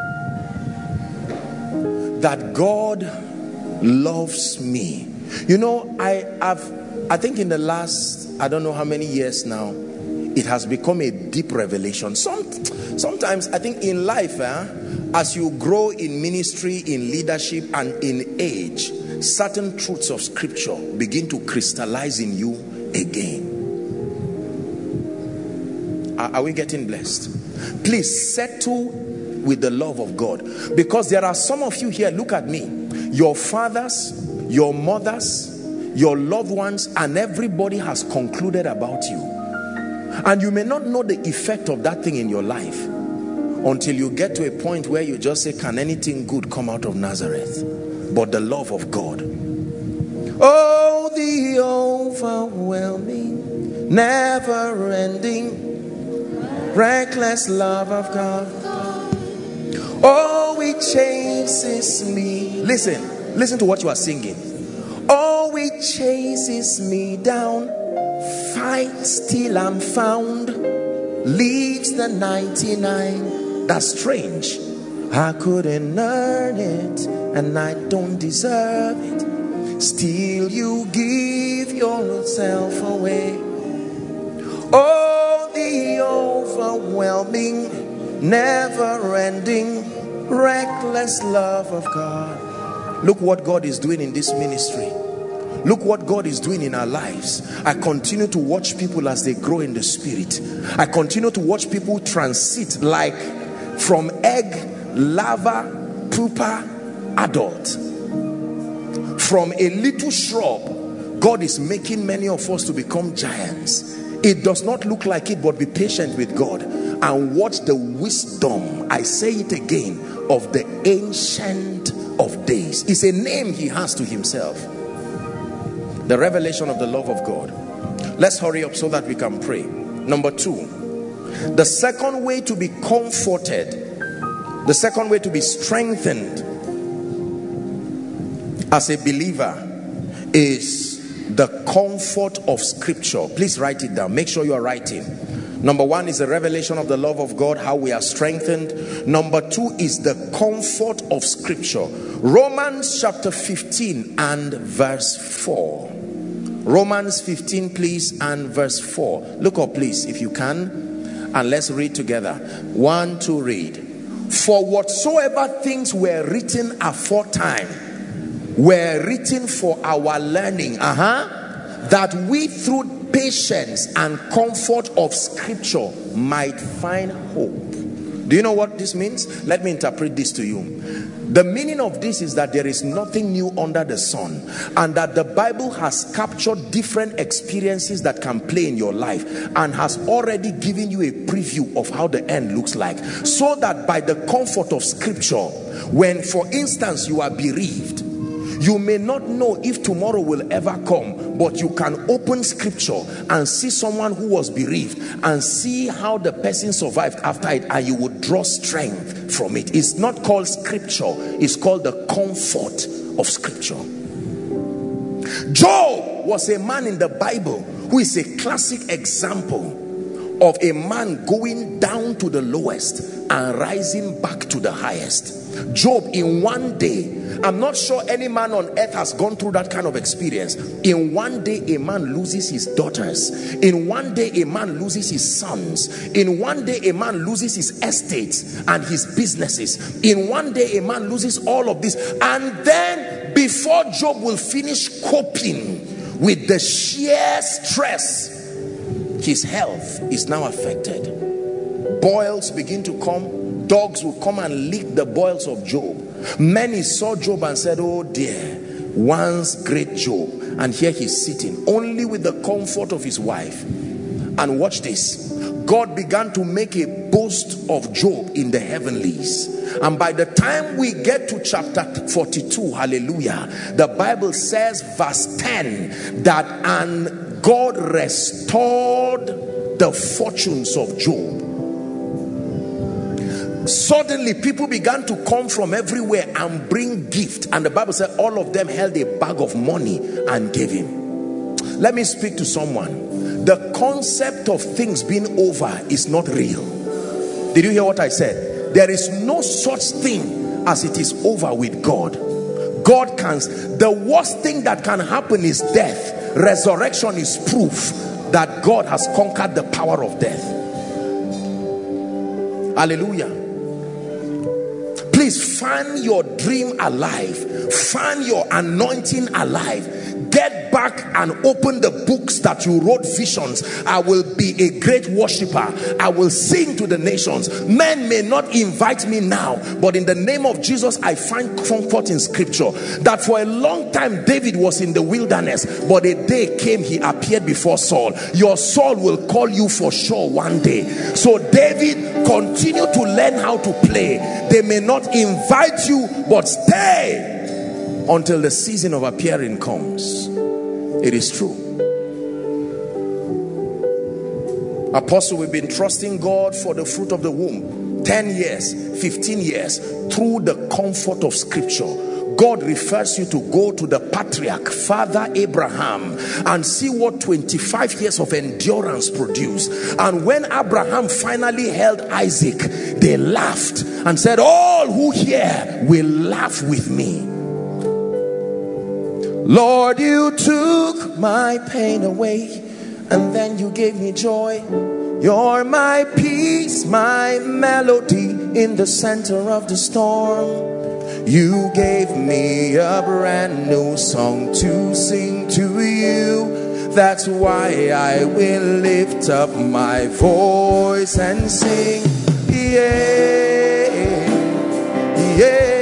B: that God loves me. You know, I have, I think in the last, I don't know how many years now, it has become a deep revelation. Some, sometimes I think in life, eh, as you grow in ministry, in leadership, and in age, certain truths of scripture begin to crystallize in you again. Are, are we getting blessed? Please settle with the love of God, because there are some of you here, look at me, your fathers, your mothers, your loved ones, and everybody has concluded about you. And you may not know the effect of that thing in your life until you get to a point where you just say, can anything good come out of Nazareth? But the love of God. Oh, the overwhelming, never-ending, reckless love of God. Oh, it chases me. Listen, listen to what you are singing. Oh, it chases me down, fights till I'm found, leaves the ninety-nine. That's strange. I couldn't earn it and I don't deserve it. Still you give yourself away. Oh, the overwhelming, never-ending, reckless love of God. Look what God is doing in this ministry. Look what God is doing in our lives. I continue to watch people as they grow in the spirit. I continue to watch people transit like from egg, larva, pupa, adult. From a little shrub, God is making many of us to become giants. It does not look like it, but be patient with God and watch the wisdom, I say it again, of the Ancient of Days. It's a name he has to himself. The revelation of the love of God. Let's hurry up so that we can pray. Number two, the second way to be comforted, the second way to be strengthened as a believer is the comfort of scripture. Please write it down. Make sure you are writing. Number one is the revelation of the love of God, how we are strengthened. Number two is the comfort of scripture. Romans chapter fifteen and verse four. Romans fifteen, please, and verse four. Look up, please, if you can, and let's read together. One, two, read. For whatsoever things were written aforetime were written for our learning, uh-huh, that we through patience and comfort of scripture might find hope. Do you know what this means? Let me interpret this to you. The meaning of this is that there is nothing new under the sun, and that the Bible has captured different experiences that can play in your life and has already given you a preview of how the end looks like, so that by the comfort of scripture, when for instance you are bereaved, you may not know if tomorrow will ever come, but you can open scripture and see someone who was bereaved and see how the person survived after it, and you would draw strength from it. It's not called scripture, it's called the comfort of scripture. Job was a man in the Bible who is a classic example of a man going down to the lowest and rising back to the highest. Job, in one day, I'm not sure any man on earth has gone through that kind of experience. In one day, a man loses his daughters. In one day, a man loses his sons. In one day, a man loses his estates and his businesses. In one day, a man loses all of this. And then, before Job will finish coping with the sheer stress, his health is now affected. Boils begin to come. Dogs will come and lick the boils of Job. Many saw Job and said, oh dear, once great Job. And here he's sitting only with the comfort of his wife. And watch this. God began to make a boast of Job in the heavenlies. And by the time we get to chapter forty-two, hallelujah, the Bible says, verse ten, that and God restored the fortunes of Job. Suddenly people began to come from everywhere and bring gift, and the Bible said all of them held a bag of money and gave him. Let me speak to someone. The concept of things being over is not real. Did you hear what I said? There is no such thing as it is over with God. God can, the worst thing that can happen is death. Resurrection is proof that God has conquered the power of death. Hallelujah. Please fan your dream alive. Fan your anointing alive. Get back and open the books that you wrote visions. I will be a great worshiper. I will sing to the nations. Men may not invite me now, but in the name of Jesus, I find comfort in scripture. That for a long time, David was in the wilderness, but a day came, he appeared before Saul. Your Saul will call you for sure one day. So David, continue to learn how to play. They may not invite you, but stay until the season of appearing comes. It is true. Apostle, we've been trusting God for the fruit of the womb ten years, fifteen years, through the comfort of scripture. God refers you to go to the patriarch, Father Abraham, and see what twenty-five years of endurance produced. And when Abraham finally held Isaac, they laughed and said, all who hear will laugh with me. Lord, you took my pain away, and then you gave me joy. You're my peace, my melody in the center of the storm. You gave me a brand new song to sing to you. That's why I will lift up my voice and sing. Yeah, yeah.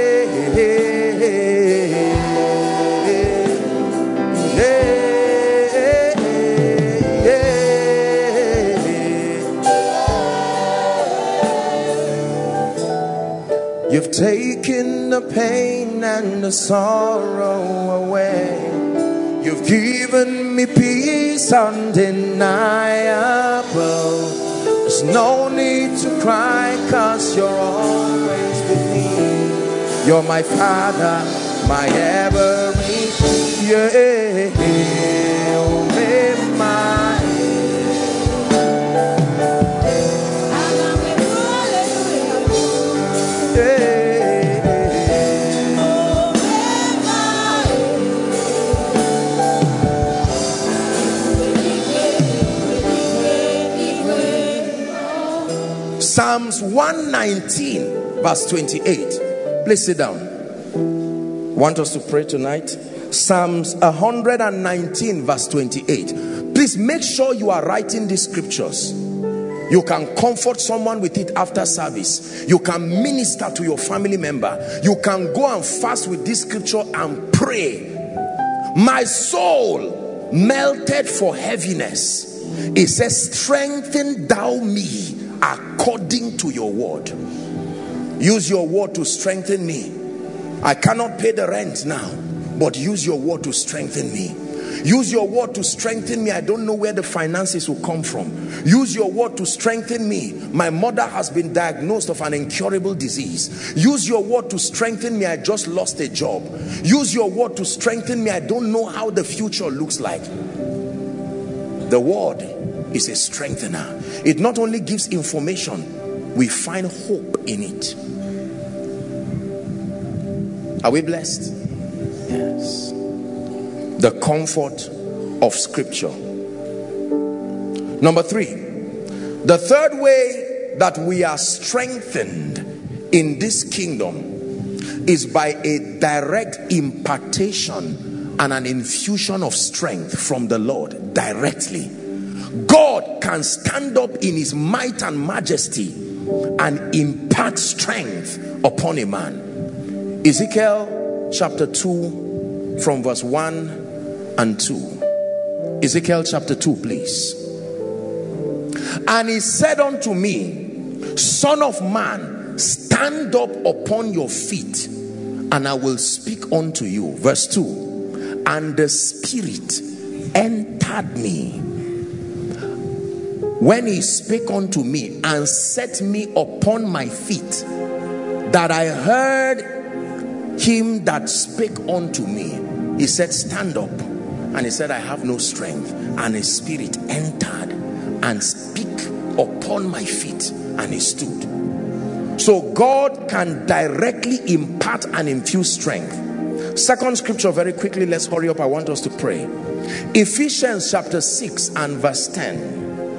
B: You've taken the pain and the sorrow away. You've given me peace undeniable. There's no need to cry, 'cause you're always with me. You're my Father, my everything. Yeah, my Psalms one nineteen verse twenty-eight. Please sit down. Want us to pray tonight? Psalms one nineteen verse twenty-eight. Please make sure you are writing these scriptures. You can comfort someone with it after service. You can minister to your family member. You can go and fast with this scripture and pray. My soul melted for heaviness. It says, strengthen thou me according to your word. Use your word to strengthen me. I cannot pay the rent now, but use your word to strengthen me. Use your word to strengthen me. I don't know where the finances will come from. Use your word to strengthen me. My mother has been diagnosed of an incurable disease. Use your word to strengthen me. I just lost a job. Use your word to strengthen me. I don't know how the future looks like. The word is a strengthener. It not only gives information, we find hope in it. Are we blessed? Yes. The comfort of scripture. Number three, the third way that we are strengthened in this kingdom is by a direct impartation and an infusion of strength from the Lord directly. God can stand up in his might and majesty and impart strength upon a man. Ezekiel chapter two from verse one and two. Ezekiel chapter two, please. And he said unto me, Son of man, stand up upon your feet, and I will speak unto you. Verse two. And the Spirit entered me when he spake unto me and set me upon my feet, that I heard him that spake unto me. He said, stand up. And he said, I have no strength. And his Spirit entered and speak upon my feet, and he stood. So God can directly impart and infuse strength. Second scripture, very quickly, let's hurry up. I want us to pray. Ephesians chapter six and verse ten.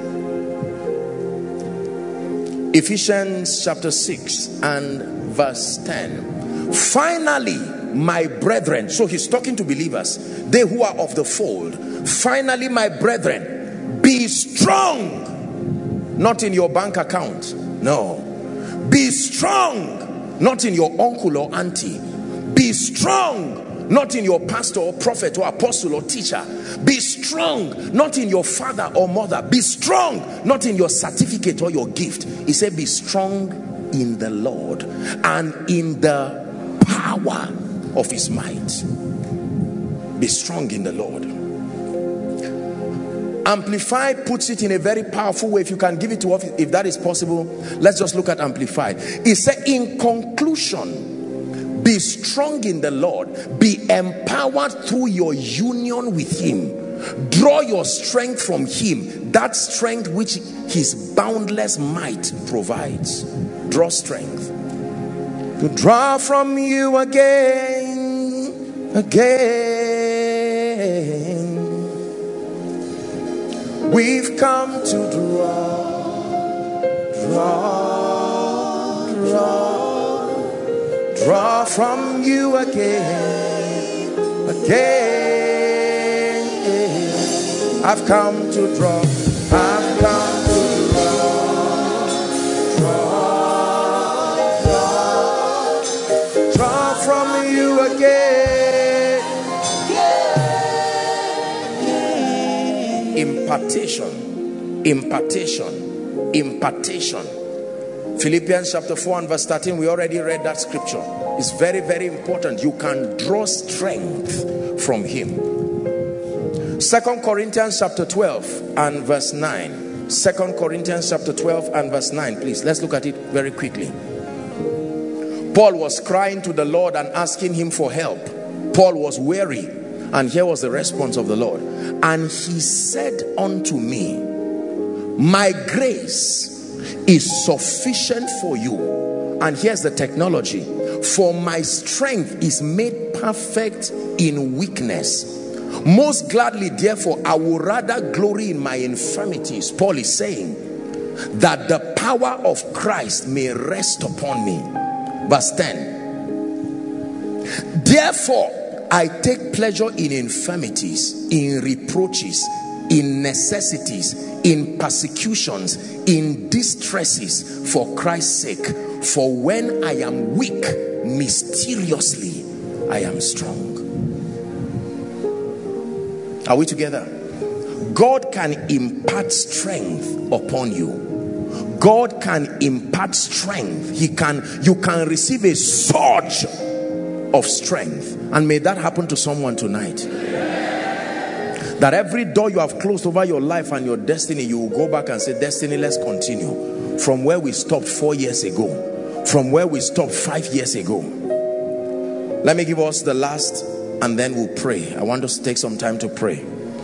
B: Ephesians chapter six and verse ten. Finally, my brethren, so he's talking to believers, they who are of the fold. Finally, my brethren, be strong, not in your bank account, no. Be strong, not in your uncle or auntie. Be strong, not in your pastor or prophet or apostle or teacher. Be strong, not in your father or mother. Be strong, not in your certificate or your gift. He said, be strong in the Lord and in the power of his might. Be strong in the Lord. Amplified puts it in a very powerful way. If you can give it to us, if that is possible, let's just look at Amplified. It said, in conclusion, be strong in the Lord. Be empowered through your union with him. Draw your strength from him. That strength which his boundless might provides. Draw strength. To draw from you again, again. We've come to draw, draw, draw, draw from you again, again. I've come to draw, I've come to draw, draw, draw, draw from you again. Impartation, impartation, impartation. Philippians chapter four and verse thirteen, we already read that scripture. It's very, very important. You can draw strength from him. Second Corinthians chapter twelve and verse nine. Second Corinthians chapter twelve and verse nine. Please, let's look at it very quickly. Paul was crying to the Lord and asking him for help. Paul was weary, and here was the response of the Lord. And he said unto me, my grace is sufficient for you. And here's the technology. For my strength is made perfect in weakness. Most gladly, therefore, I will rather glory in my infirmities. Paul is saying that the power of Christ may rest upon me. Verse ten. Therefore, I take pleasure in infirmities, in reproaches, in necessities, in persecutions, in distresses for Christ's sake. For when I am weak, mysteriously I am strong. Are we together? God can impart strength upon you. God can impart strength. He can, you can receive a surge of strength. And may that happen to someone tonight. That every door you have closed over your life and your destiny, you will go back and say, destiny, let's continue from where we stopped four years ago, from where we stopped five years ago. Let me give us the last, and then we'll pray. I want us to take some time to pray.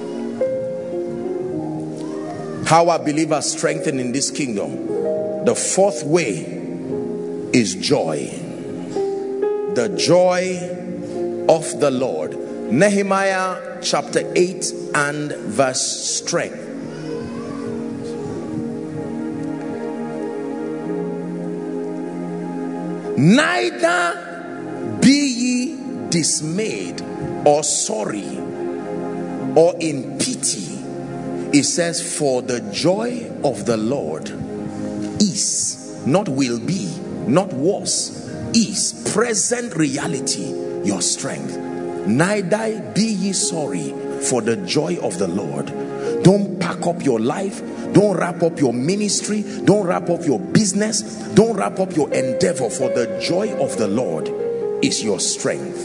B: How are believers strengthened in this kingdom? The fourth way is joy. The joy of the Lord. Nehemiah chapter eight and verse strength. Neither be ye dismayed or sorry or in pity. It says, for the joy of the Lord is, not will be, not was, is, present reality, your strength. Neither be ye sorry, for the joy of the Lord. Don't pack up your life. Don't wrap up your ministry. Don't wrap up your business. Don't wrap up your endeavor, for the joy of the Lord is your strength.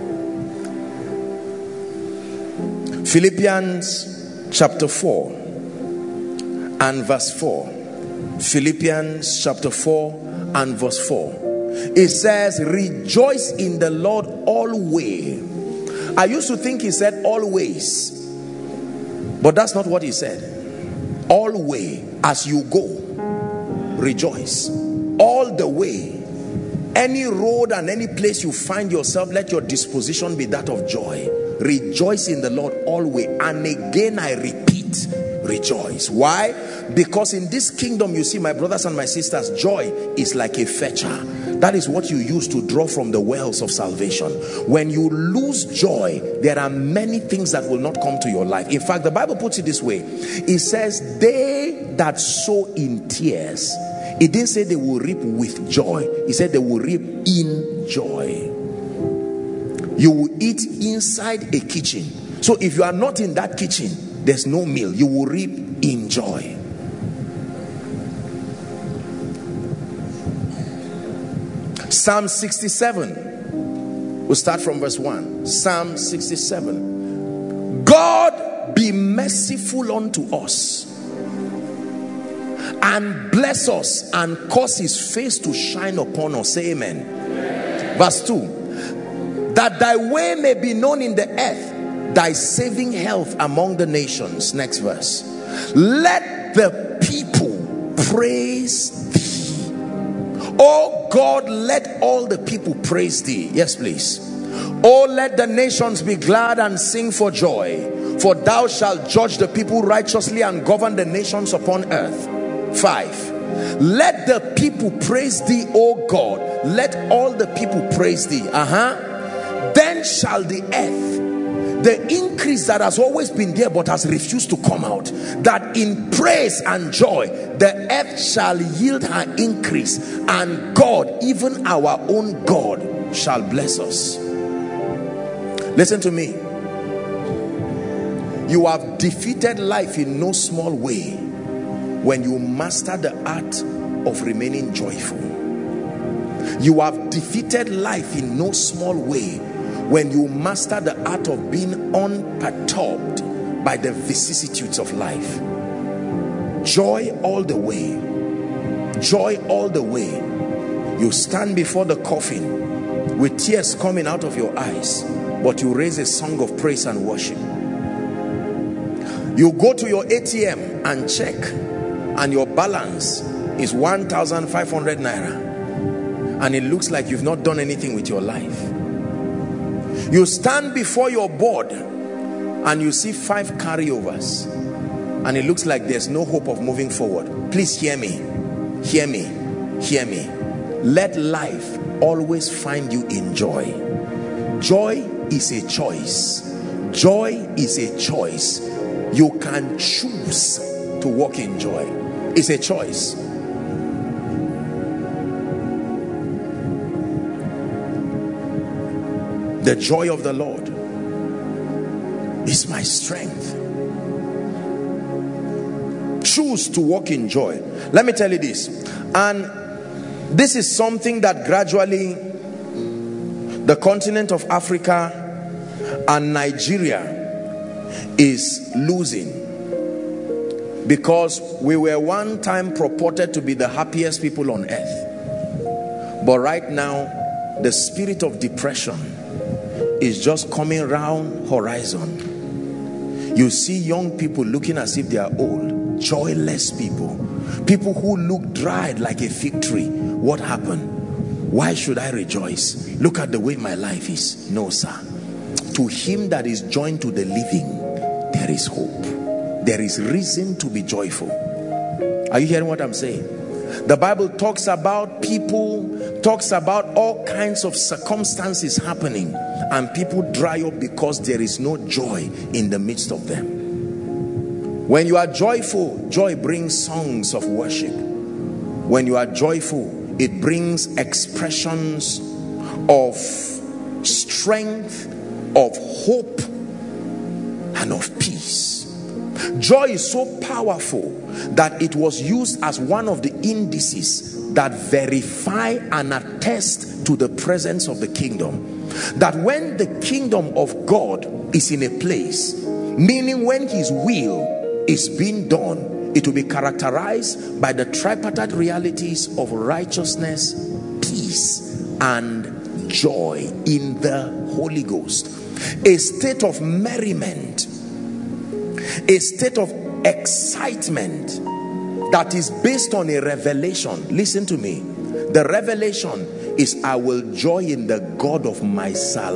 B: Philippians chapter four and verse four. Philippians chapter four and verse four. It says, rejoice in the Lord always. I used to think he said always, but that's not what he said. Always, as you go, rejoice. All the way, any road and any place you find yourself, let your disposition be that of joy. Rejoice in the Lord always. And again I repeat, rejoice. Why? Because in this kingdom, you see, my brothers and my sisters, joy is like a fetcher. That is what you use to draw from the wells of salvation. When you lose joy, there are many things that will not come to your life. In fact, the Bible puts it this way. It says, they that sow in tears. It didn't say they will reap with joy. It said they will reap in joy. You will eat inside a kitchen. So if you are not in that kitchen, there's no meal. You will reap in joy. Psalm sixty-seven. We'll start from verse one. Psalm sixty-seven. God be merciful unto us, and bless us, and cause his face to shine upon us. Say amen. Amen. Verse two. That thy way may be known in the earth, thy saving health among the nations. Next verse. Let the people praise thee. Oh God, let all the people praise thee. Yes, please. Oh, let the nations be glad and sing for joy. For thou shalt judge the people righteously and govern the nations upon earth. Five, let the people praise thee, O God. Let all the people praise thee. Uh-huh. Then shall the earth, the increase that has always been there but has refused to come out, that in praise and joy the earth shall yield her increase, and God, even our own God, shall bless us. Listen to me. You have defeated life in no small way when you master the art of remaining joyful. You have defeated life in no small way when you master the art of being unperturbed by the vicissitudes of life. Joy all the way. Joy all the way. You stand before the coffin with tears coming out of your eyes, but you raise a song of praise and worship. You go to your A T M and check, and your balance is one thousand five hundred naira, and it looks like you've not done anything with your life. You stand before your board and you see five carryovers, and it looks like there's no hope of moving forward. Please hear me, hear me, hear me. Let life always find you in joy. Joy is a choice. Joy is a choice. You can choose to walk in joy. It's a choice. The joy of the Lord is my strength. Choose to walk in joy. Let me tell you this, and this is something that gradually the continent of Africa and Nigeria is losing, because we were one time purported to be the happiest people on earth, but right now the spirit of depression is just coming round horizon. You see young people looking as if they are old, joyless people, people who look dried like a fig tree. What happened? Why should I rejoice? Look at the way my life is. No, sir. To him that is joined to the living, there is hope. There is reason to be joyful. Are you hearing what I'm saying? The Bible talks about people, talks about all kinds of circumstances happening, and people dry up because there is no joy in the midst of them. When you are joyful, joy brings songs of worship. When you are joyful, it brings expressions of strength, of hope, and of peace. Joy is so powerful that it was used as one of the indices that verify and attest to the presence of the kingdom. That when the kingdom of God is in a place, meaning when his will is being done, it will be characterized by the tripartite realities of righteousness, peace, and joy in the Holy Ghost. A state of merriment, a state of excitement that is based on a revelation. Listen to me. The revelation is, I will joy in the God of my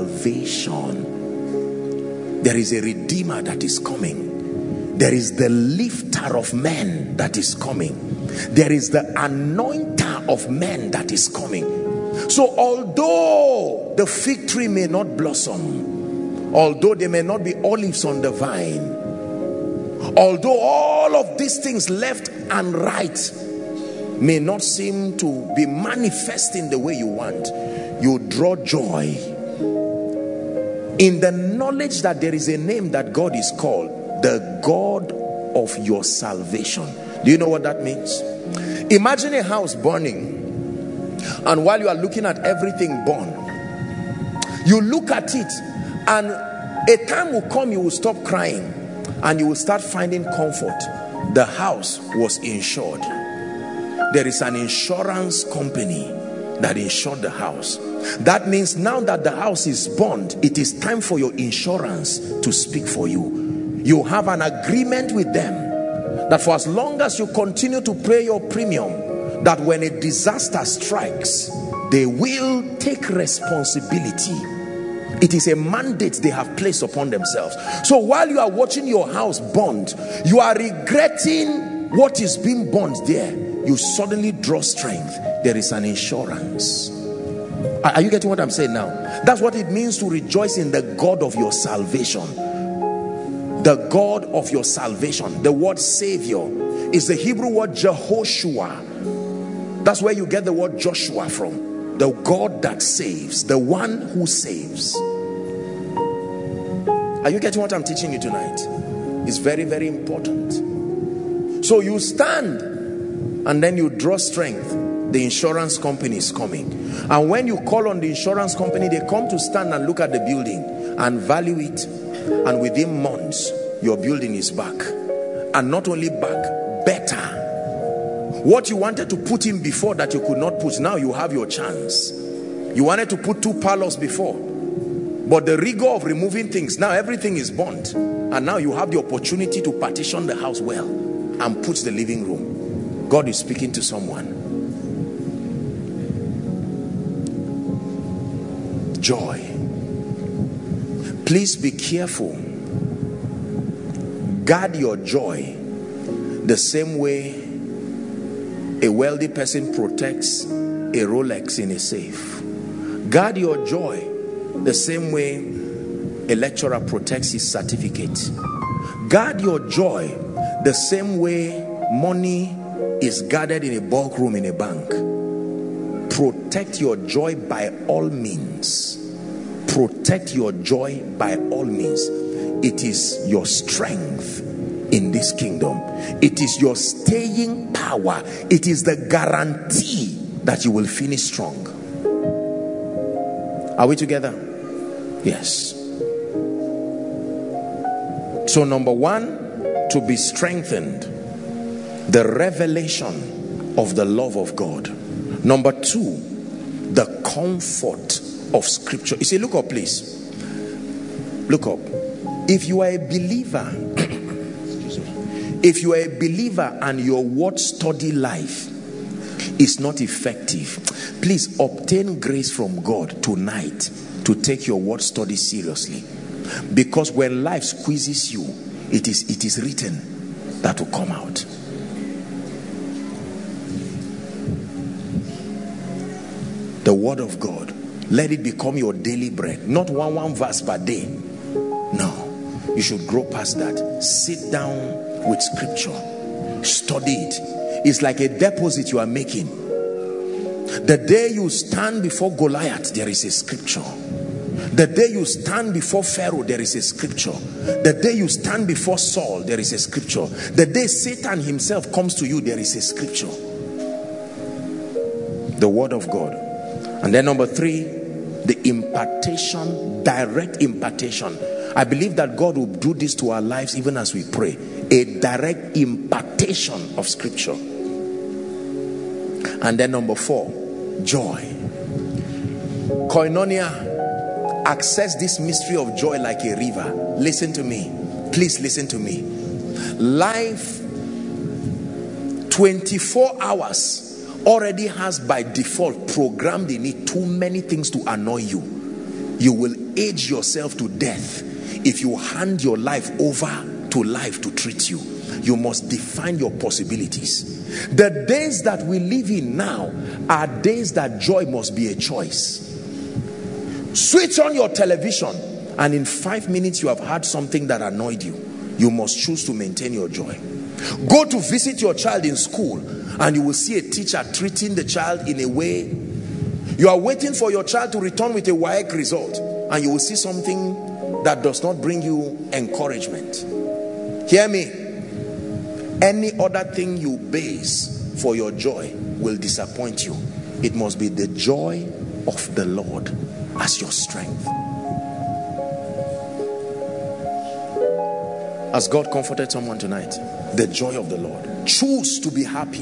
B: salvation. There is a redeemer that is coming. There is the lifter of men that is coming. There is the anointer of men that is coming. So although the fig tree may not blossom, although there may not be olives on the vine, although all of these things left and right may not seem to be manifesting the way you want, you draw joy in the knowledge that there is a name that God is called the God of your salvation. Do you know what that means? Imagine a house burning, and while you are looking at everything burn, you look at it, and a time will come you will stop crying and you will start finding comfort. The house was insured. There is an insurance company that insured the house. That means now that the house is burned, it is time for your insurance to speak for you. You have an agreement with them that for as long as you continue to pay your premium, that when a disaster strikes, they will take responsibility It is a mandate they have placed upon themselves. So while you are watching your house burned, you are regretting what is being burned there. You suddenly draw strength. There is an insurance. Are you getting what I'm saying now? That's what it means to rejoice in the God of your salvation. The God of your salvation. The word Savior is the Hebrew word Jehoshua. That's where you get the word Joshua from. The God that saves. The one who saves. Are you getting what I'm teaching you tonight? It's very, very important. So you stand and then you draw strength. The insurance company is coming. And when you call on the insurance company, they come to stand and look at the building and value it. And within months, your building is back. And not only back, better. What you wanted to put in before that you could not put, now you have your chance. You wanted to put two parlors before, but the rigor of removing things, now everything is burnt. And now you have the opportunity to partition the house well and put the living room. God is speaking to someone. Joy. Please be careful. Guard your joy the same way a wealthy person protects a Rolex in a safe. Guard your joy the same way a lecturer protects his certificate. Guard your joy the same way money is guarded in a bulk room in a bank. Protect your joy by all means. Protect your joy by all means. It is your strength in this kingdom. It is your staying power. It is the guarantee that you will finish strong. Are we together? Yes. So number one, to be strengthened, the revelation of the love of God. Number two, the comfort of scripture. You see, look up please. Look up. If you are a believer, if you are a believer and your word study life is not effective, please obtain grace from God tonight to take your word study seriously. Because when life squeezes you, it is it is written that will come out. The word of God, let it become your daily bread. Not one one verse per day. No, you should grow past that. Sit down with scripture, study it. It's like a deposit you are making. The day you stand before Goliath, there is a scripture. The day you stand before Pharaoh, there is a scripture. The day you stand before Saul, there is a scripture. The day Satan himself comes to you, there is a scripture. The word of God. And then number three, the impartation, direct impartation. I believe that God will do this to our lives even as we pray. A direct impartation of scripture. And then number four, joy. Koinonia, access this mystery of joy like a river. Listen to me. Please listen to me. Life twenty-four hours already has by default programmed in it too many things to annoy you. You will age yourself to death if you hand your life over to life to treat you. You must define your possibilities. The days that we live in now are days that joy must be a choice. Switch on your television and in five minutes you have had something that annoyed you. You must choose to maintain your joy. Go to visit your child in school and you will see a teacher treating the child in a way. You are waiting for your child to return with a W A E C result and you will see something that does not bring you encouragement. Hear me. Any other thing you base for your joy will disappoint you. It must be the joy of the Lord as your strength. Has God comforted someone tonight? The joy of the Lord. Choose to be happy.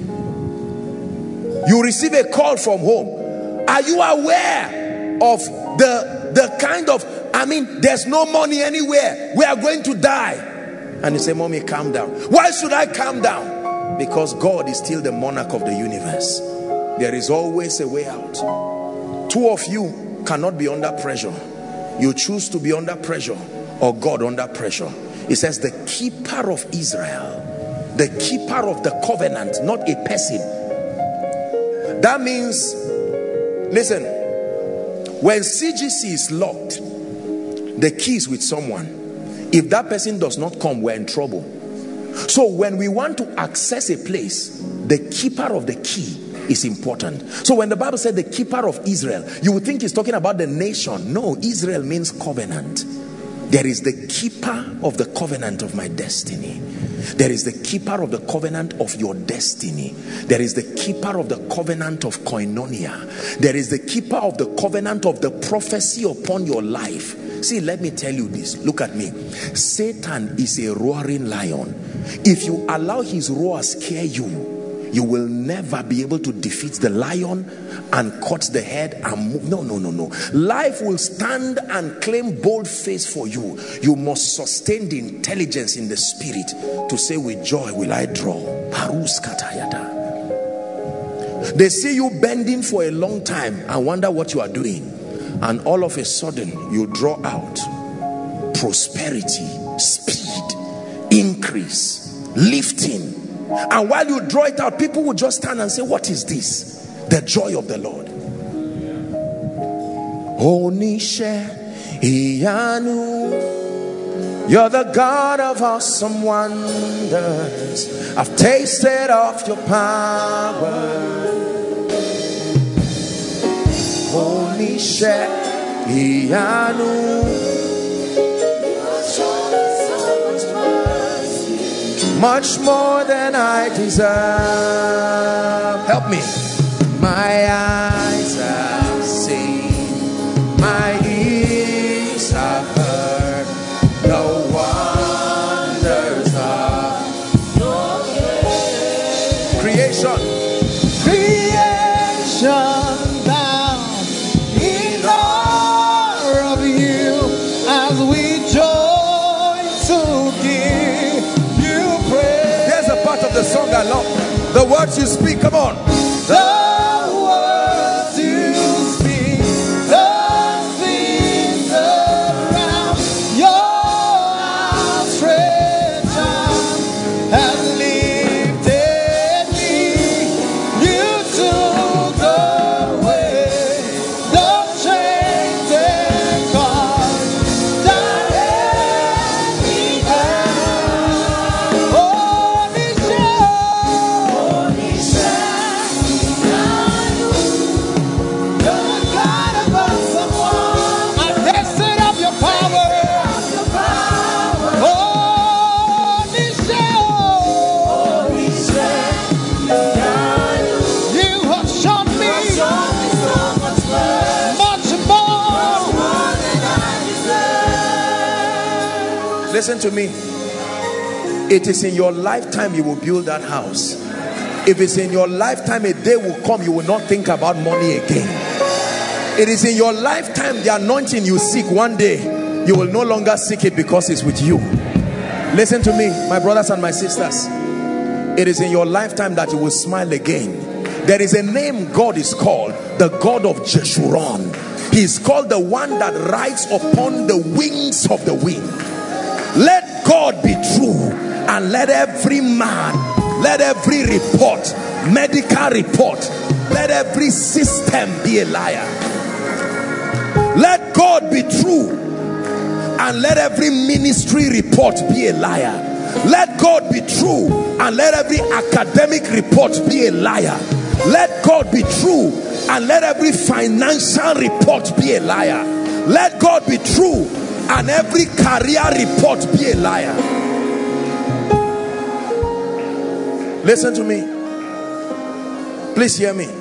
B: You receive a call from home. Are you aware of the the kind of, I mean, there's no money anywhere, we are going to die? And you say, mommy, calm down. Why should I calm down? Because God is still the monarch of the universe. There is always a way out. Two of you cannot be under pressure. You choose to be under pressure or God under pressure. It says the keeper of Israel, the keeper of the covenant, not a person. That means, listen, when C G C is locked, the key is with someone. If that person does not come, we're in trouble. So when we want to access a place, the keeper of the key is important. So when the Bible said the keeper of Israel, you would think it's talking about the nation. No, Israel means covenant. There is the keeper of the covenant of my destiny. There is the keeper of the covenant of your destiny. There is the keeper of the covenant of koinonia. There is the keeper of the covenant of the prophecy upon your life. See, let me tell you this. Look at me. Satan is a roaring lion. If you allow his roar scare you, you will never be able to defeat the lion and cut the head and move. No, no, no, no. Life will stand and claim bold face for you. You must sustain the intelligence in the spirit to say, with joy will I draw. They see you bending for a long time and wonder what you are doing. And all of a sudden, you draw out prosperity, speed, increase, lifting. And while you draw it out, people will just stand and say, what is this? The joy of the Lord. Onishe Iyanu, you're the God of awesome wonders. I've tasted of your power. Onishe Iyanu, much more than I deserve. Help me. My eyes have seen, my ears have heard the wonders of your creation. Creation bound in awe of you as we join to give you praise. There's a part of the song I love. The words you speak, come on. The words you speak, the things around your outstretched arm have lifted me. You took away the chains and cords that held me down. Oh, listen to me. It is in your lifetime you will build that house. If it's in your lifetime, a day will come you will not think about money again. It is in your lifetime the anointing you seek, one day you will no longer seek it because it's with you. Listen to me, my brothers and my sisters. It is in your lifetime that you will smile again. There is a name God is called, the God of Jeshurun. He is called the one that rides upon the wings of the wind. Let God be true, and let every man, let every report, medical report, let every system be a liar. Let God be true, and let every ministry report be a liar. Let God be true, and let every academic report be a liar. Let God be true, and let every financial report be a liar. Let God be true, and every career report be a liar. Listen to me. Please hear me.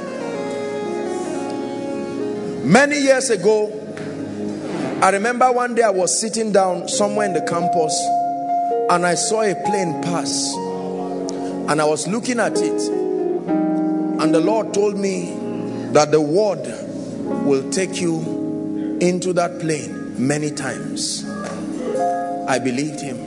B: Many years ago, I remember one day I was sitting down somewhere in the campus and I saw a plane pass, and I was looking at it, and the Lord told me that the word will take you into that plane many times. I believed him.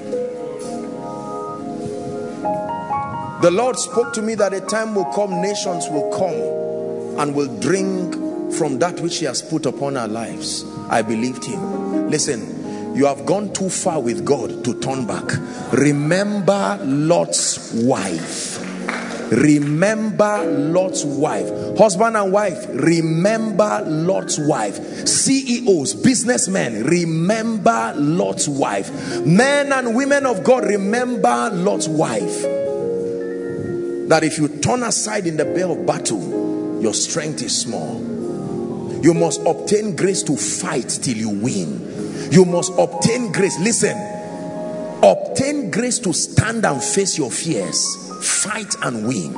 B: The Lord spoke to me that a time will come, nations will come and will drink from that which he has put upon our lives. I believed him. Listen, you have gone too far with God to turn back. Remember Lot's wife. Remember Lot's wife. Husband and wife, remember Lot's wife. C E Os, businessmen, remember Lot's wife. Men and women of God, remember Lot's wife. That if you turn aside in the day of battle, your strength is small. You must obtain grace to fight till you win. You must obtain grace. Listen, obtain grace to stand and face your fears. Fight and win.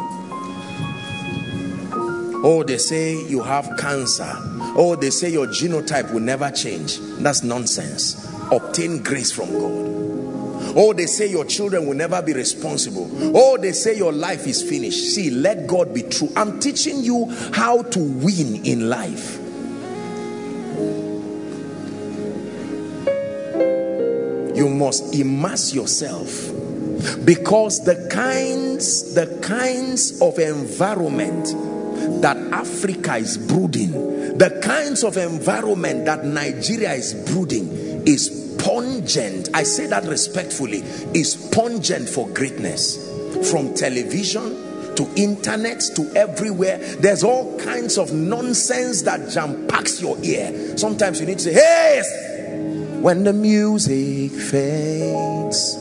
B: Oh, they say you have cancer. Oh, they say your genotype will never change. That's nonsense. Obtain grace from God. Oh, they say your children will never be responsible. Oh, they say your life is finished. See, let God be true. I'm teaching you how to win in life. You must immerse yourself. Because the kinds, the kinds of environment that Africa is brooding, the kinds of environment that Nigeria is brooding is pungent. I say that respectfully, is pungent for greatness. From television to internet to everywhere, there's all kinds of nonsense that jam packs your ear. Sometimes you need to say, hey, when the music fades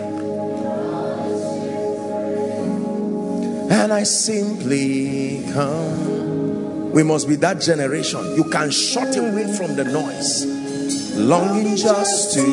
B: and I simply come. We must be that generation. You can shut away from the noise, longing just to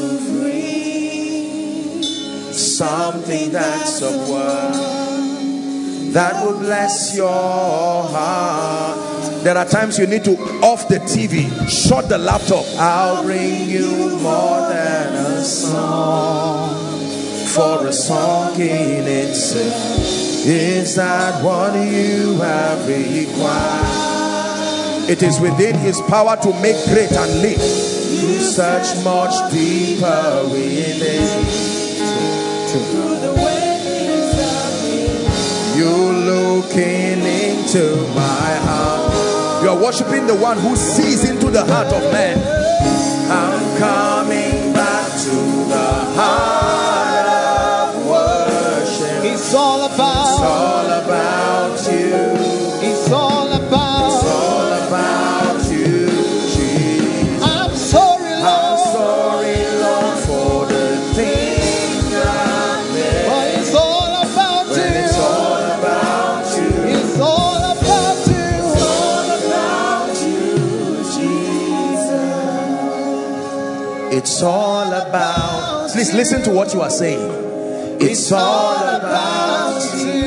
B: free something that's of worth that will bless your heart. There are times you need to off the T V, shut the laptop. I'll bring you more than a song, for a song in itself is that what you have required. It is within his power to make great and live. You search much deeper within. You're looking into my heart. You're worshiping the one who sees into the heart of man. I'm coming back to the heart of worship.
C: It's all about,
B: it's all about you.
C: It's all about,
B: it's all about you, Jesus.
C: I'm sorry, Lord.
B: I'm sorry, Lord, for the things I've made.
C: But it's all about
B: When
C: you.
B: it's all about you.
C: It's all about you.
B: It's all about you, Jesus. It's all about. Please listen to what you are saying. It's,
C: It's all about you.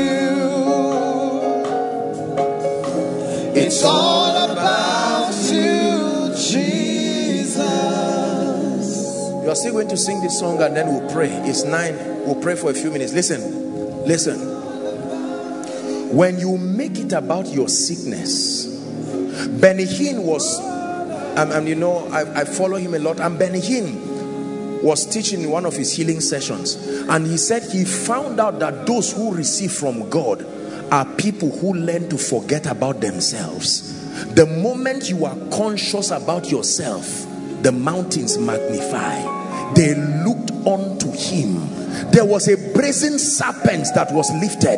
C: It's all about you, Jesus.
B: You are still going to sing this song and then we'll pray. It's nine. We'll pray for a few minutes. Listen, listen. When you make it about your sickness, Benny Hinn was, and, and you know, I, I follow him a lot. And Benny Hinn was teaching in one of his healing sessions, and he said he found out that those who receive from God are people who learn to forget about themselves. The moment you are conscious about yourself, the mountains magnify. They looked unto him. There was a brazen serpent that was lifted,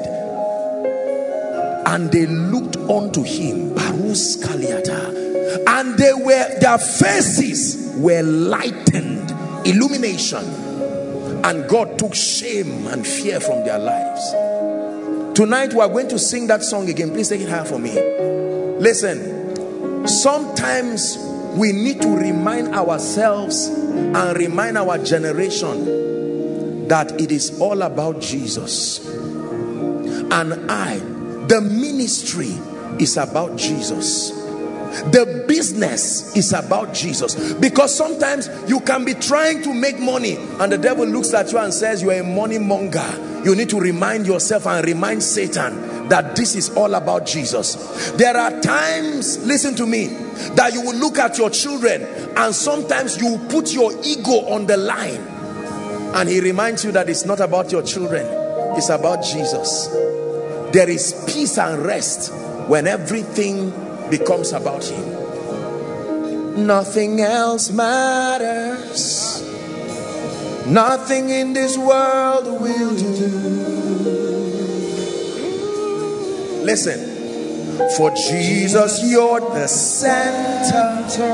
B: and they looked unto him. Barus Kaliata. And they were, their faces were lightened, illumination, and God took shame and fear from their lives. Tonight we are going to sing that song again. Please take it higher for me. Listen, sometimes we need to remind ourselves and remind our generation that it is all about Jesus. And I, the ministry is about Jesus. The business is about Jesus. Because sometimes you can be trying to make money and the devil looks at you and says you are a money monger. You need to remind yourself and remind Satan that this is all about Jesus. There are times, listen to me, that you will look at your children and sometimes you will put your ego on the line, and he reminds you that it's not about your children, it's about Jesus. There is peace and rest when everything becomes about him. Nothing else matters. Nothing in this world will do. Listen. For Jesus, you're the center,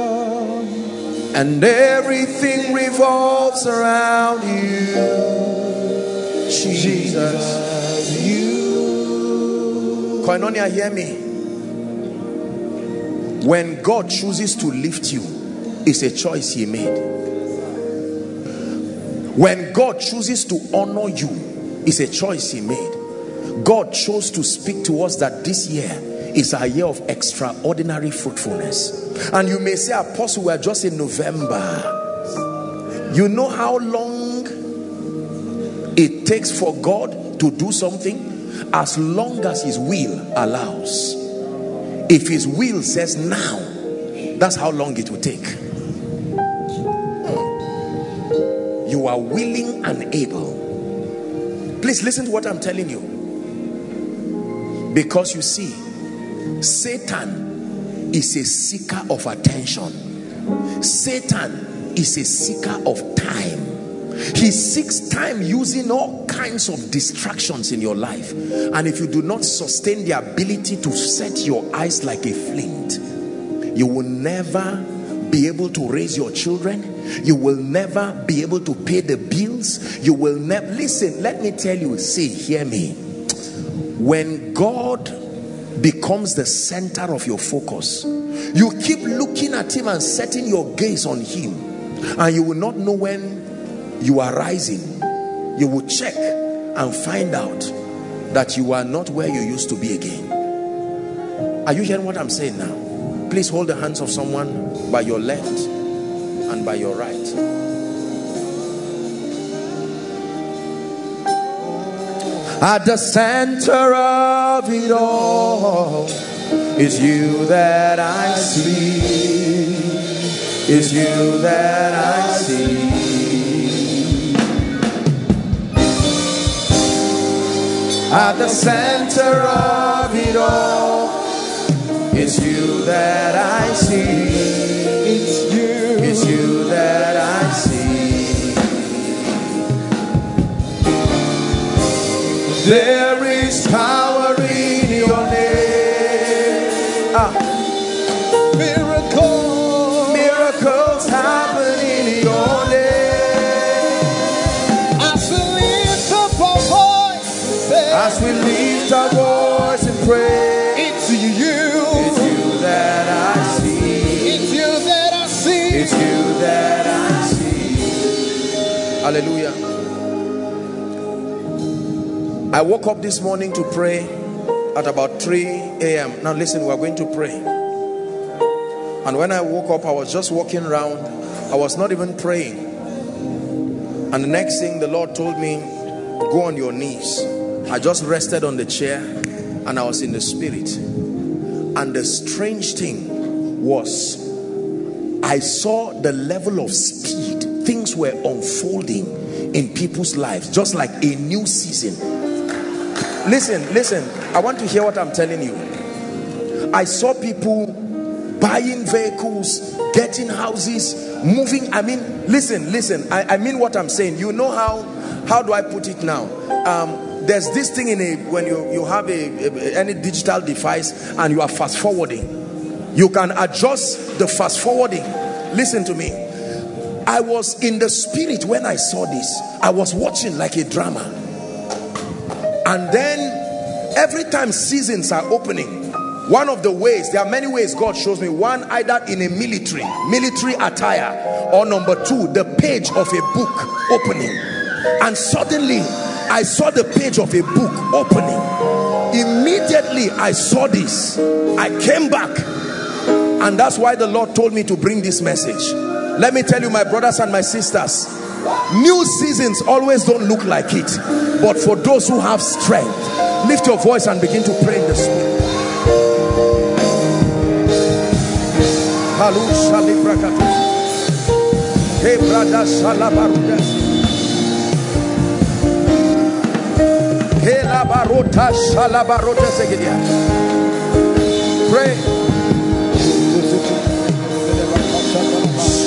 B: and everything revolves around you. Jesus, you. Koinonia, hear me. When God chooses to lift you, it's a choice he made. When God chooses to honor you, it's a choice he made. God chose to speak to us that this year is a year of extraordinary fruitfulness. And you may say, Apostle, we are just in November. You know how long it takes for God to do something? As long as his will allows. If his will says now, that's how long it will take. You are willing and able. Please listen to what I'm telling you. Because you see, Satan is a seeker of attention. Satan is a seeker of time. He seeks time using all kinds of distractions in your life. And if you do not sustain the ability to set your eyes like a flint, you will never be able to raise your children. You will never be able to pay the bills. You will never, listen, let me tell you, see, hear me. When God becomes the center of your focus, you keep looking at him and setting your gaze on him, and you will not know when you are rising. You will check and find out that you are not where you used to be again. Are you hearing what I'm saying now? Please hold the hands of someone by your left and by your right. At the center of it all is you that I see. Is you that I see. At the center of it all is you that I see. It's you. It's you that I see. There is power in your name. Ah. Miracles, miracles happen in your name.
C: As we lift up our voice, say,
B: as we lift our voice and pray,
C: it's you.
B: It's you that I see.
C: It's you that I see.
B: It's you that I see. Hallelujah. I woke up this morning to pray at about three A M Now listen, we are going to pray. And when I woke up, I was just walking around. I was not even praying. And the next thing the Lord told me, go on your knees. I just rested on the chair and I was in the spirit. And the strange thing was, I saw the level of speed. Things were unfolding in people's lives, just like a new season. Listen, listen, I want to hear what I'm telling you. I saw people buying vehicles, getting houses, moving. I mean, listen, listen, I, I mean what I'm saying. You know how, how do I put it now? Um, there's this thing in a, when you, you have a, a, any digital device and you are fast forwarding. You can adjust the fast forwarding. Listen to me. I was in the spirit when I saw this. I was watching like a drama. And then every time seasons are opening, one of the ways, there are many ways God shows me. One, either in a military, military attire, or number two, the page of a book opening. And suddenly, I saw the page of a book opening. Immediately, I saw this. I came back. And that's why the Lord told me to bring this message. Let me tell you, my brothers and my sisters, new seasons always don't look like it. But for those who have strength, lift your voice and begin to pray in the spirit. Hey, brother, Shalabaruda. Hey, Labarota, Shalabarota, Segedia. Pray.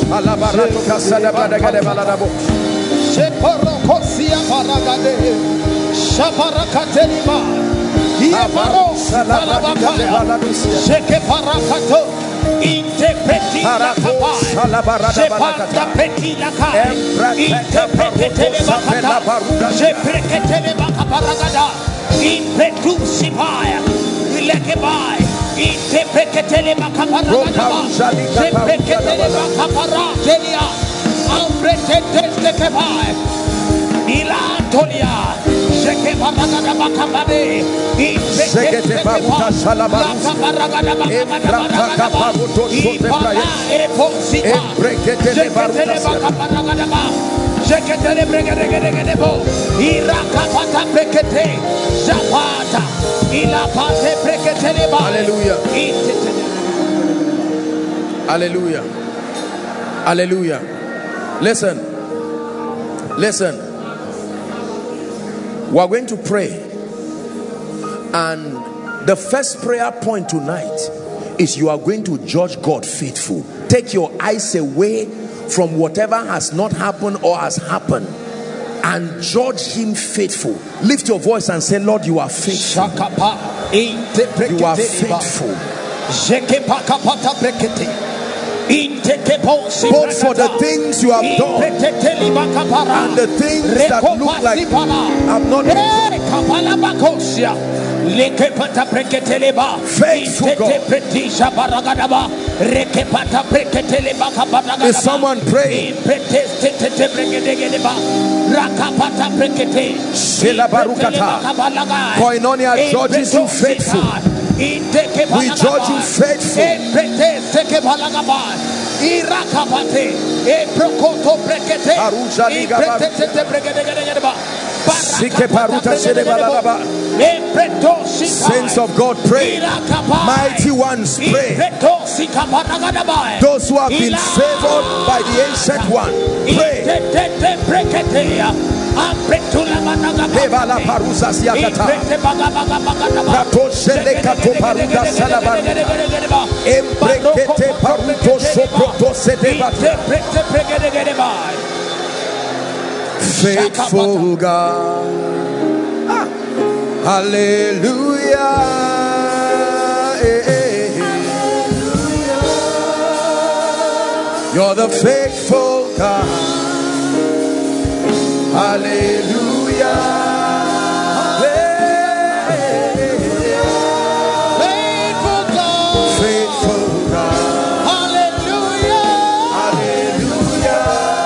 C: Seporokosia paragade, shaparakateliba, iaparo salabakaya, seke parakato, interpreti lakaba, sepanta peti lakaya, interpretele bakata, sepreketele bakaparagada, impetu sipaya, ilekebai, interpretele bakaparagada, sepreketele bakaparatelia, ambretete kebai, Ilatolia, Sheke Paragada Bakabade, Sheke Baruta Salabarus, Embraka Paruto Sotebraya, Embrekete Baruta Sheke Bregedebo, Iraka Pata Brekete, Zapata, Ilapate Brekete. Hallelujah.
B: Hallelujah. Hallelujah. Listen. Listen. We are going to pray, and the first prayer point tonight is you are going to judge God faithful. Take your eyes away from whatever has not happened or has happened and judge him faithful. Lift your voice and say, Lord, you are faithful. You are faithful. Both for the things you have done and the things that look like have not been faithful God. Is someone praying? Koinonia judges you faithful. We judge you faithful. Irakapate, e prokoto brekete, e pretete bregedegedegedeba, saints of God, pray. Mighty ones, pray. Those who have been favored by the ancient one, pray. Evala parusa siakata, prato selekato paruda salabarita, embrekete paruto soproto sedebata. Faithful God, ah. Hallelujah. Eh, eh, eh. You're the faithful God. Hallelujah. Hey, faithful God. Faithful God. Hallelujah. Hallelujah.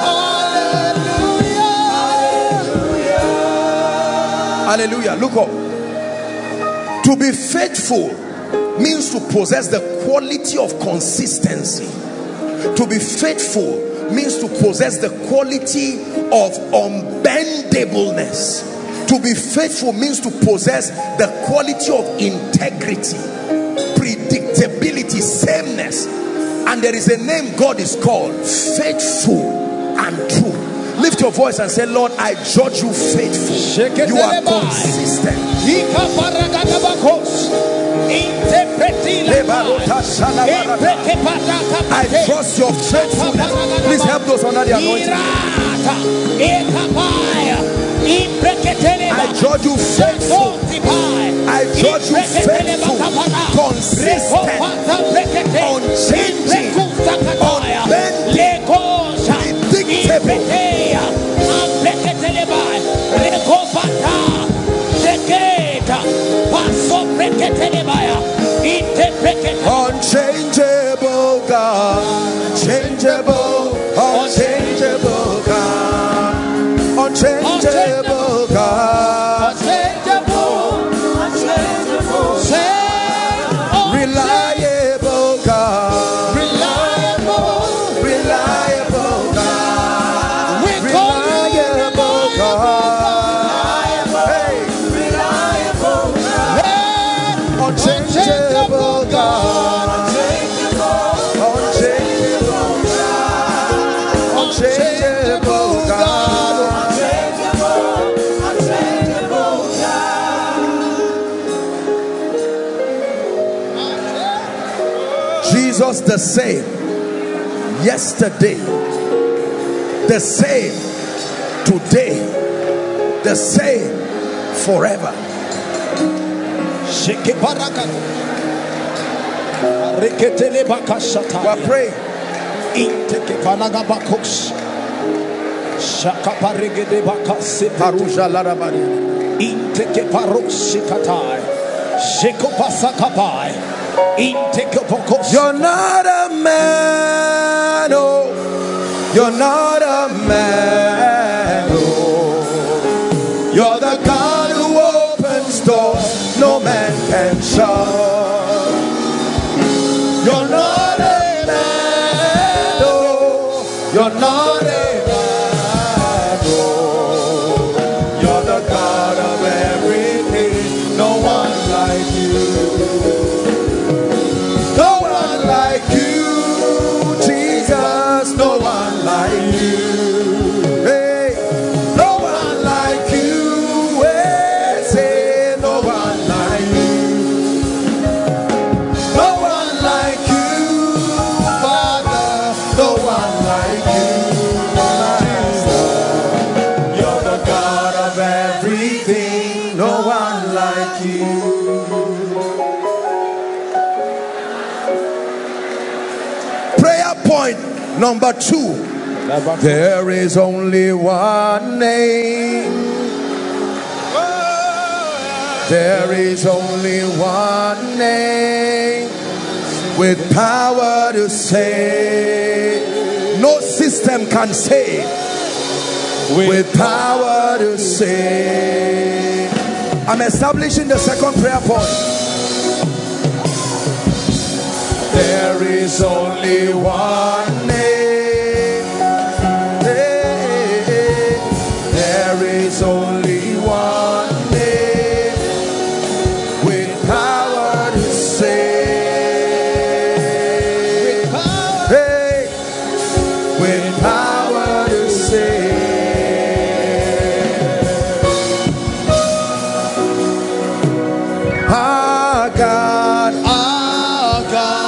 B: Hallelujah. Hallelujah. Look up. To be faithful means to possess the quality of consistency. To be faithful means to possess the quality of unbendableness. To be faithful means to possess the quality of integrity, predictability, sameness. And there is a name God is called faithful and true. Lift your voice and say, Lord, I judge you faithful. You are consistent. I trust your faithfulness. Please help those under the anointing. I judge you faithful. I judge you faithful, consistent, unchanging, unbending, predictable. Unchangeable God, unchangeable, unchangeable God, unchangeable God, unchangeable, reliable God, reliable, reliable God, reliable God, hey, reliable God, unchangeable God, unchangeable God, unchangeable God, unchangeable God. Jesus the same yesterday, the same today, the same forever. We're praying. Paruja larabari. You're not a man, oh, you're not a man, oh, you're the God who opens doors no man can shut. You're not a man, oh, you're not a man, oh, you're the God of everything, no one like you. No one like you, Jesus, no one like you. Hey, no one like you. Hey, say no one like you. No one like you, Father, no one like you. Jesus, you're the God of everything, no one like you. Point number two. There is only one name. There is only one name with power to save. No system can save. With power to save. I'm establishing the second prayer point. There is only one name. There is only one name with power to save. Hey, with power to save. Our God, our God.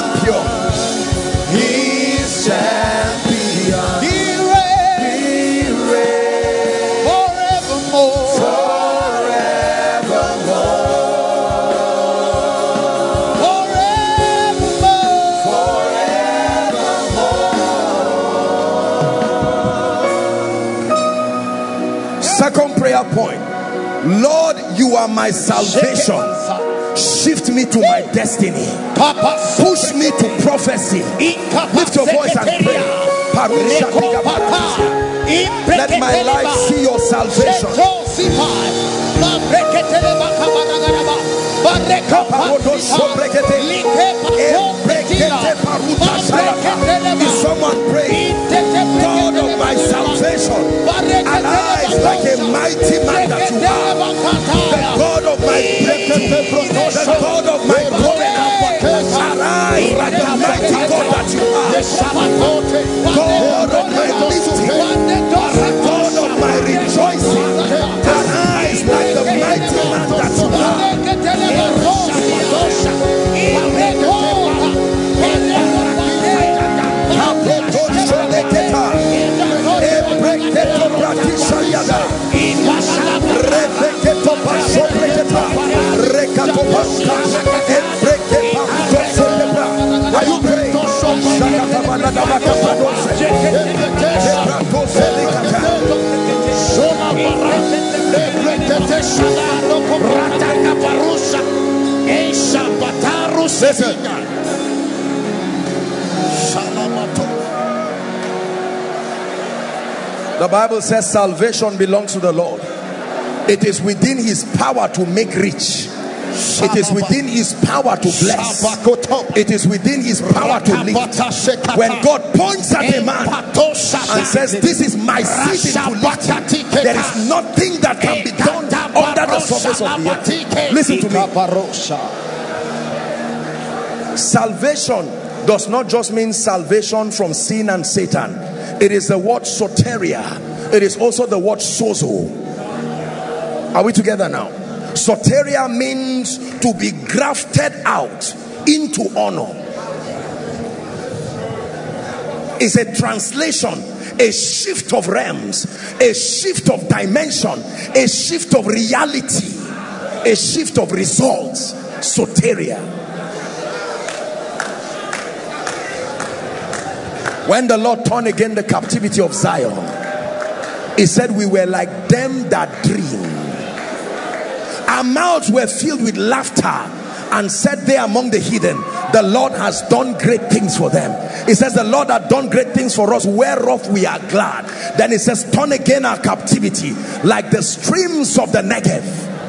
B: He's champion. He reigns. He reigns forevermore. Forevermore. Forevermore. Forevermore. Second prayer point. Lord, you are my salvation. Shift me to my destiny. Push me to prophecy. Lift your voice and pray. Let my life see your salvation. Is someone praying? God of my salvation, arise like a mighty man that you are. The God of my breakthrough, the God of my covenant, arise like the mighty God that you are. God of my lifting, God of my rejoicing, arise like the mighty man that you are. Are you praying? Listen. The Bible says salvation belongs to the Lord. It is within his power to make rich. It is within his power to bless. It is within his power to lift. When God points at a man and says, this is my season to lift, there is nothing that can be done under the surface of the earth. Listen to me. Salvation does not just mean salvation from sin and Satan. It is the word soteria. It is also the word sozo. Are we together now? Soteria means to be grafted out into honor. is a translation, a shift of realms, a shift of dimension, a shift of reality, a shift of results. Soteria. When the Lord turned again the captivity of Zion, he said we were like them that dream. Our mouths were filled with laughter, and said they among the heathen, the Lord has done great things for them. It says the Lord had done great things for us, whereof we are glad. Then it says, turn again our captivity like the streams of the Negev.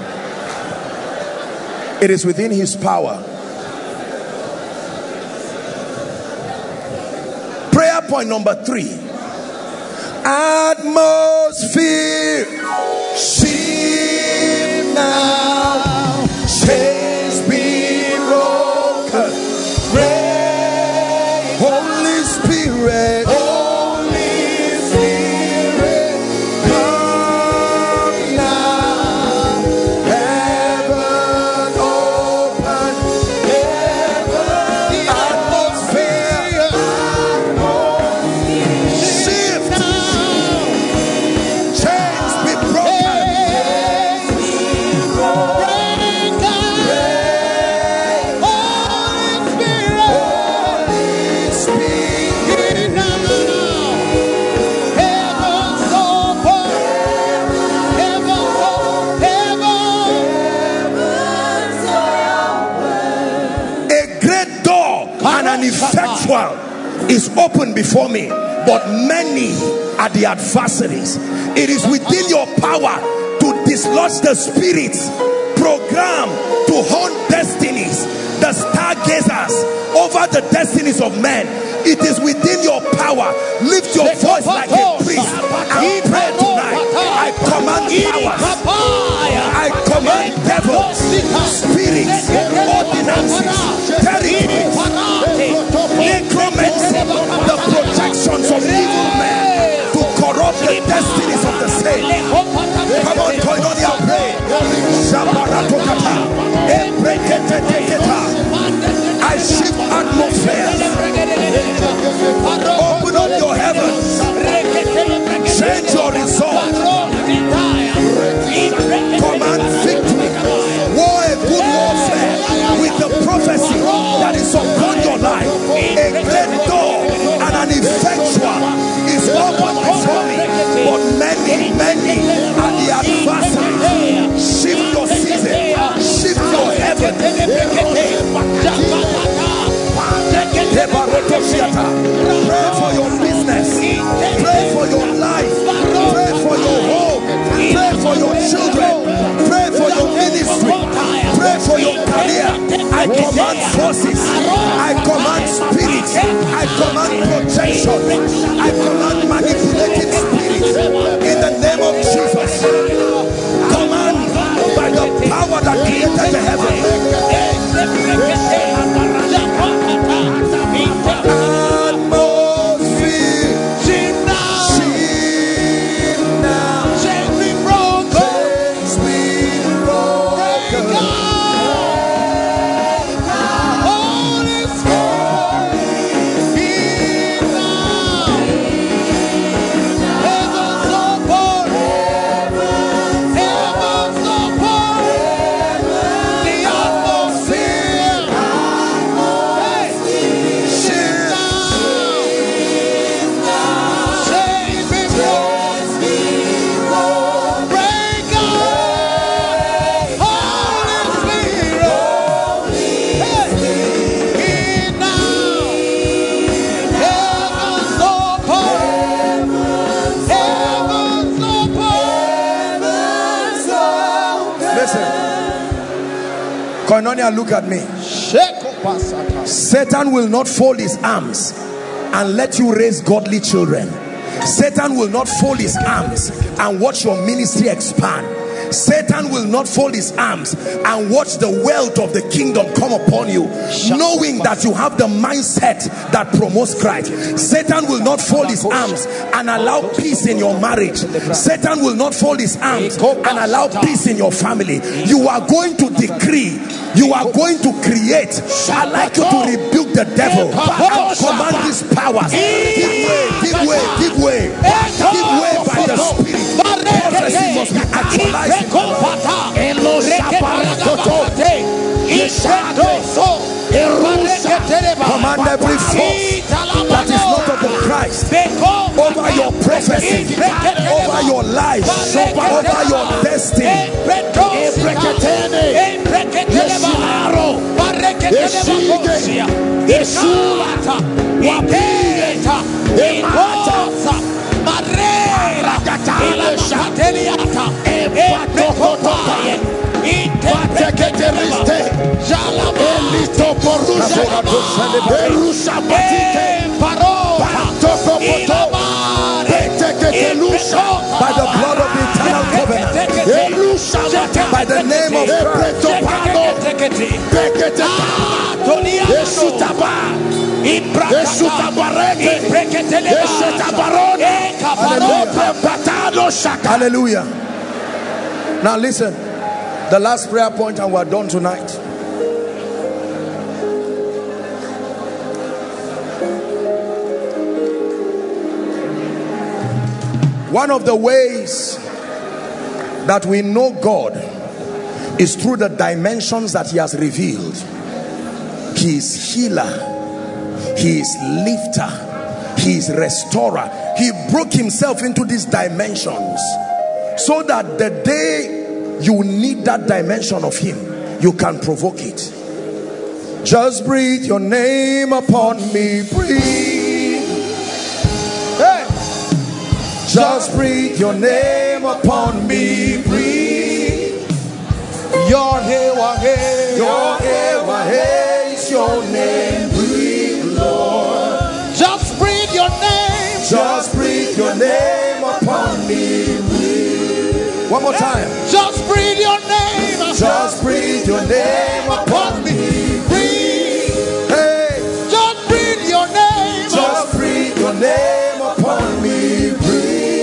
B: It is within his power. Prayer point number three. Atmosphere shift now, chains be broken. Pray, Holy Spirit, Holy Spirit, come now. Heaven open, heaven atmosphere, shift, chains be broken. Effectual is open before me, but many are the adversaries. It is within your power to dislodge the spirits programmed to haunt destinies, the stargazers over the destinies of men. It is within your power. Lift your voice like a priest and pray tonight. I command powers, I command devils, spirits, ordinances, territories, necromancy, the projections of evil men to corrupt the destinies of the saints. Come on, Koinonia, pray. I shift atmospheres. Open up your heavens. Change your results. Command victory. War a good warfare with the prophecy that is upon your life. A great door and an effectual is open before me, but many, many are the adversaries. Shift your season, shift your heaven. Pray for your business, pray for your life, pray for your home, pray for your children, pray for your ministry, pray for your career. I command forces, I command spirits, I command protection, I command manipulating spirits in the name of Jesus. Command by the power that created the heavens. Koinonia, look at me. Satan will not fold his arms and let you raise godly children. Satan will not fold his arms and watch your ministry expand. Satan will not fold his arms and watch the wealth of the kingdom come upon you, knowing that you have the mindset that promotes Christ. Satan will not fold his arms and allow peace in your marriage. Satan will not fold his arms and allow peace in your family. You are going to decree, you are going to create. I'd like you to rebuke the devil and command these powers. Give way, give way, give way, give way by the Spirit. Prophecy must be actualized. Command every force that is not of the Christ over your prophecy, over your life, over your destiny. By the blood of the eternal covenant, by the name of Christ, hallelujah. Now listen, the last prayer point and we're done tonight. One of the ways that we know God is through the dimensions that he has revealed. He is healer, he is lifter, he is restorer. He broke himself into these dimensions so that the day you need that dimension of him, you can provoke it. Just breathe your name upon me, breathe. Hey. Just breathe your name upon me, breathe. Your Hewa He, your Hewa He is your name, breathe, Lord. Just breathe your name, just breathe your name upon me, breathe. One more time. Just breathe your name, just breathe your name upon me, breathe. Hey, just breathe your name, just breathe your name upon me, breathe.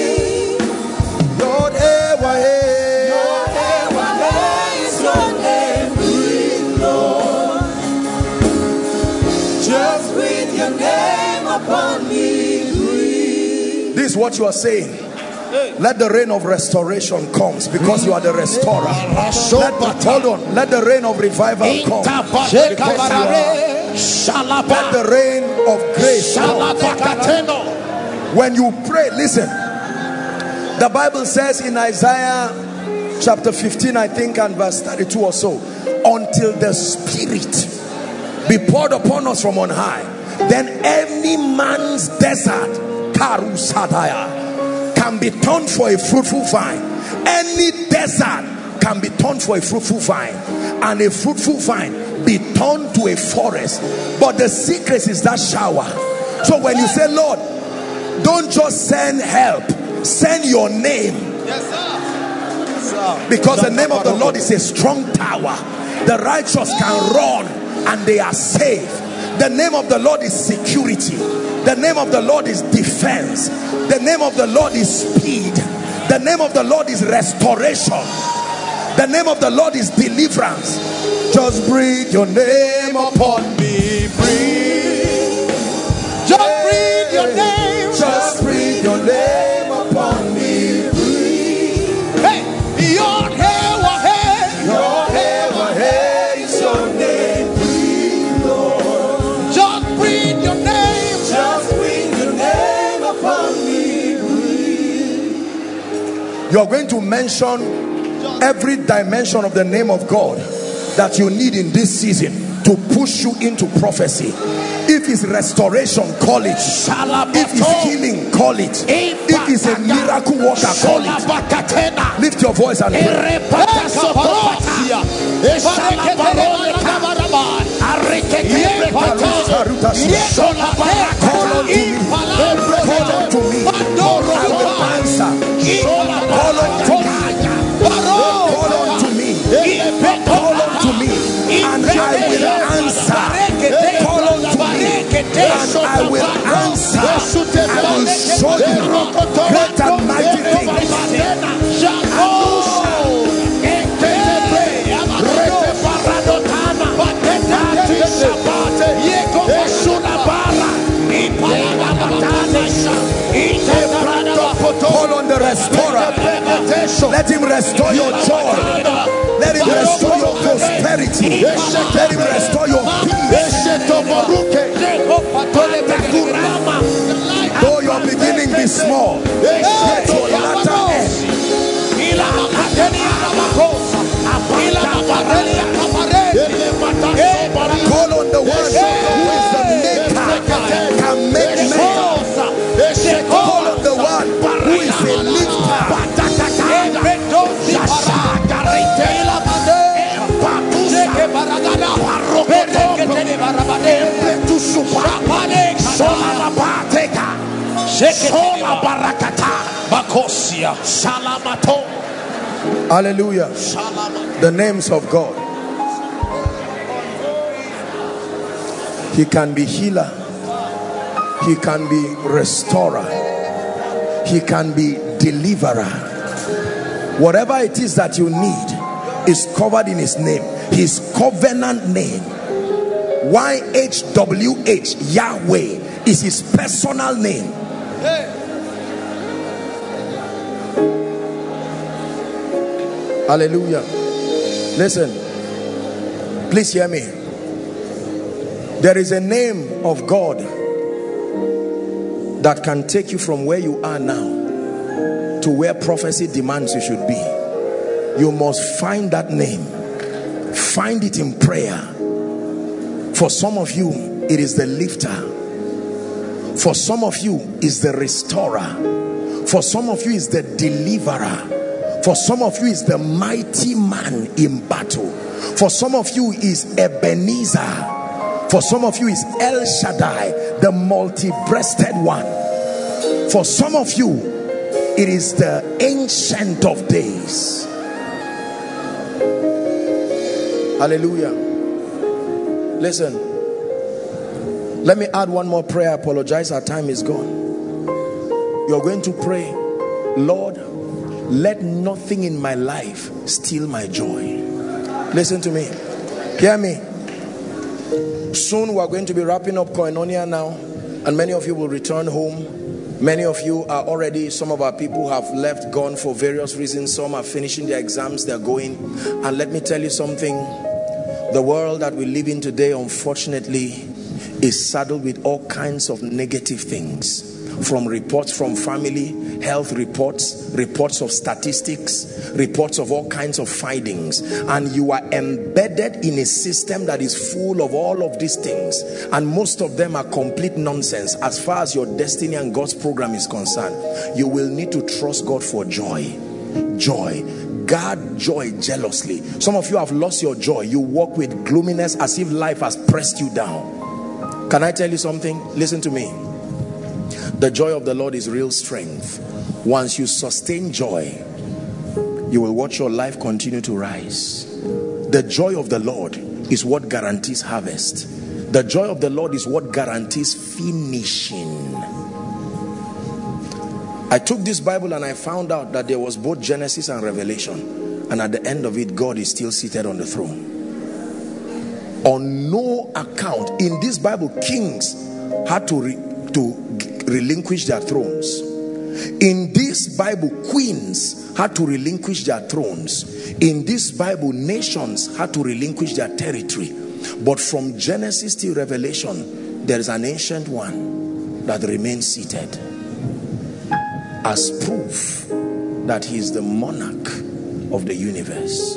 B: This is what you are saying. Let the reign of restoration comes because you are the restorer. Let the, hold on. Let the reign of revival come because you are. Let the reign of grace come. When you pray, listen. The Bible says in Isaiah chapter fifteen, I think, and verse thirty-two or so, until the Spirit be poured upon us from on high, then any man's desert can be turned for a fruitful vine. Any desert can be turned for a fruitful vine, and a fruitful vine be turned to a forest. But the secret is that shower. So when you say, Lord, don't just send help, send your name. Yes, sir. Yes, sir. Because the name of the Lord is a strong tower. The righteous can run and they are safe. The name of the Lord is security. The name of the Lord is defense. The name of the Lord is speed. The name of the Lord is restoration. The name of the Lord is deliverance. Just breathe your name upon me. Breathe. Just breathe your name. Just breathe your name upon me. Breathe. Hey, your Hewa He. Your Hewa He is your name. Breathe, Lord. Just breathe your name. Just breathe your name upon me. Breathe. You are going to mention every dimension of the name of God that you need in this season to push you into prophecy. If it's restoration, call it. If it's healing, call it. If it's a miracle worker, call it. Lift your voice and pray. Call unto me. Call unto me. I will answer. Call unto me. and I will answer. I will show you great and mighty things. Call on the restorer. Let him restore your joy. Let him restore your prosperity. Let him restore your peace. Though your beginning be small, yet your latter end. Call on the one who is the maker, can make men. Call on the one who is a lifter. Hallelujah. The names of God. He can be healer. He can be restorer. He can be deliverer. Whatever it is that you need is covered in his name. His covenant name, Y H W H, Yahweh, is his personal name. Hallelujah. Listen, please hear me. There is a name of God that can take you from where you are now to where prophecy demands you should be. You must find that name. Find it in prayer. For some of you, it is the lifter. For some of you, is the restorer. For some of you, is the deliverer. For some of you, is the mighty man in battle. For some of you, is Ebenezer. For some of you, is El Shaddai, the multi-breasted one. For some of you, it is the Ancient of Days. Hallelujah. Listen, let me add one more prayer. I apologize, our time is gone. You're going to pray, Lord, let nothing in my life steal my joy. Listen to me, hear me. Soon we're going to be wrapping up Koinonia now, and many of you will return home. Many of you are already, some of our people have left, gone for various reasons. Some are finishing their exams, they're going. And let me tell you something, the world that we live in today, unfortunately, is saddled with all kinds of negative things. From reports from family, health reports, reports of statistics, reports of all kinds of findings. And you are embedded in a system that is full of all of these things. And most of them are complete nonsense as far as your destiny and God's program is concerned. You will need to trust God for joy. Joy. Guard joy jealously. Some of you have lost your joy. You walk with gloominess as if life has pressed you down. Can I tell you something? Listen to me. The joy of the Lord is real strength. Once you sustain joy, you will watch your life continue to rise. The joy of the Lord is what guarantees harvest. The joy of the Lord is what guarantees finishing. I took this Bible and I found out that there was both Genesis and Revelation, and at the end of it, God is still seated on the throne. On no account in this Bible, kings had to re to relinquish their thrones. In this Bible, queens had to relinquish their thrones. In this Bible, nations had to relinquish their territory. But from Genesis to Revelation, there is an ancient one that remains seated as proof that he is the monarch of the universe.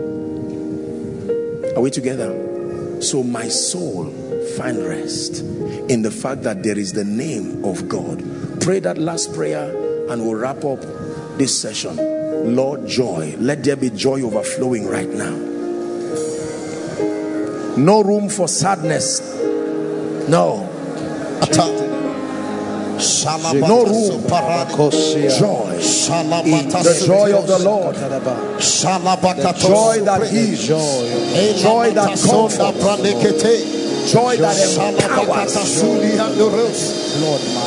B: Are we together? So my soul find rest in the fact that there is the name of God. Pray that last prayer and we'll wrap up this session. Lord, joy, let there be joy overflowing right now. No room for sadness. No. No room. Joy. The joy of the Lord. The joy that heals. Joy that comforts. Joy that empowers.
D: Lord, my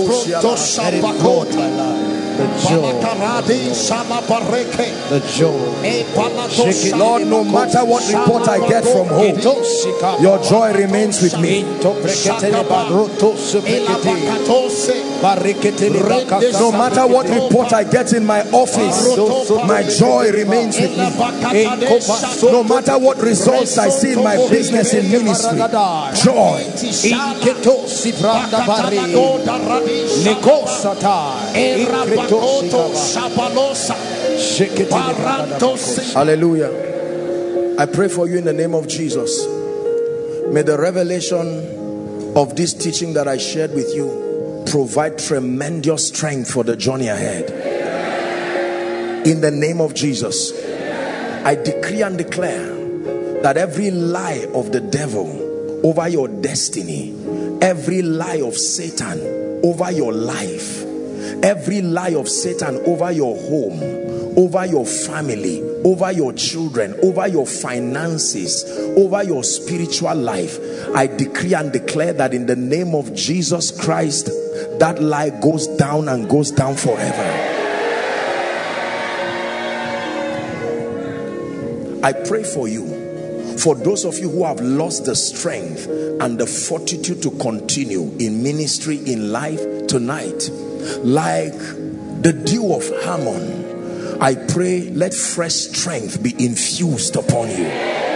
D: the joy, the joy.
B: Lord, no matter what report I get from home, your joy remains with me. No matter what report I get in my office, my joy remains with me. No matter what results I see in my business in ministry, joy. Hallelujah. I pray for you in the name of Jesus. May the revelation of this teaching that I shared with you provide tremendous strength for the journey ahead. In the name of Jesus, I decree and declare that every lie of the devil over your destiny, every lie of Satan over your life, every lie of Satan over your home, over your family, over your children, over your finances, over your spiritual life, I decree and declare that in the name of Jesus Christ, that lie goes down and goes down forever. I pray for you, for those of you who have lost the strength and the fortitude to continue in ministry, in life tonight, like the dew of Hermon, I pray let fresh strength be infused upon you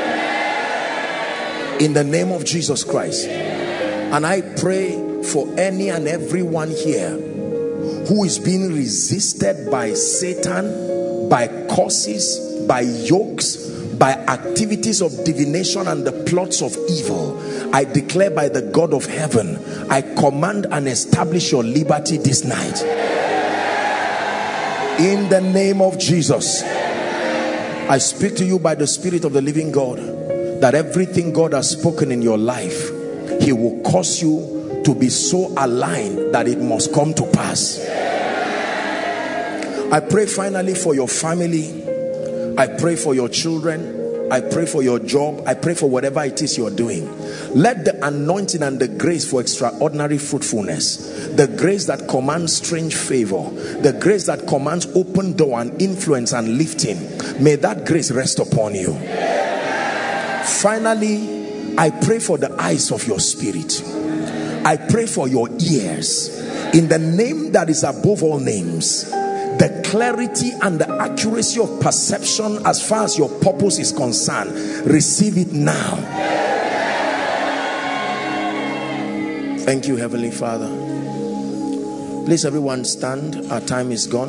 B: in the name of Jesus Christ. And I pray for any and everyone here who is being resisted by Satan, by curses, by yokes, by activities of divination and the plots of evil. I declare by the God of heaven, I command and establish your liberty this night in the name of Jesus. I speak to you by the Spirit of the living God, that everything God has spoken in your life, He will cause you to be so aligned that it must come to pass. I pray finally for your family. I pray for your children. I pray for your job. I pray for whatever it is you're doing. Let the anointing and the grace for extraordinary fruitfulness, the grace that commands strange favor, the grace that commands open door and influence and lifting, may that grace rest upon you. Finally, I pray for the eyes of your spirit. I pray for your ears. In the name that is above all names, the clarity and the accuracy of perception as far as your purpose is concerned, receive it now. Thank you, Heavenly Father. Please everyone stand. Our time is gone.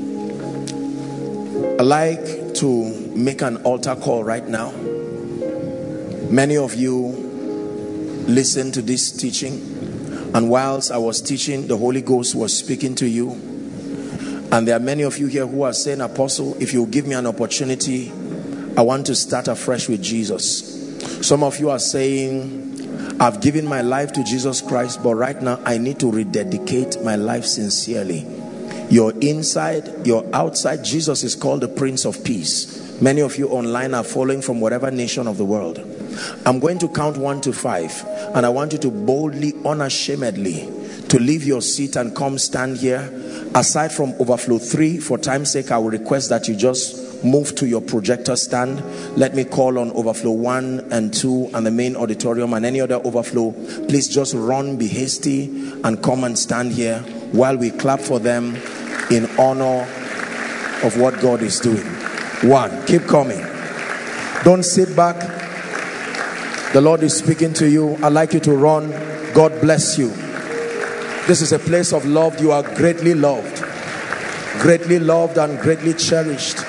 B: I'd like to make an altar call right now. Many of you listen to this teaching, and whilst I was teaching, the Holy Ghost was speaking to you. And there are many of you here who are saying, Apostle, if you give me an opportunity, I want to start afresh with Jesus. Some of you are saying, I've given my life to Jesus Christ, but right now I need to rededicate my life sincerely. You're inside, you're outside. Jesus is called the Prince of Peace. Many of you online are following from whatever nation of the world. I'm going to count one to five, and I want you to boldly, unashamedly, to leave your seat and come stand here. Aside from overflow three, for time's sake, I will request that you just move to your projector stand. Let me call on overflow one and two and the main auditorium, and any other overflow. Please just run, be hasty, and come and stand here while we clap for them in honor of what God is doing. One, keep coming. Don't sit back. The Lord is speaking to you. I'd like you to run. God bless you. This is a place of love. You are greatly loved, greatly loved and greatly cherished.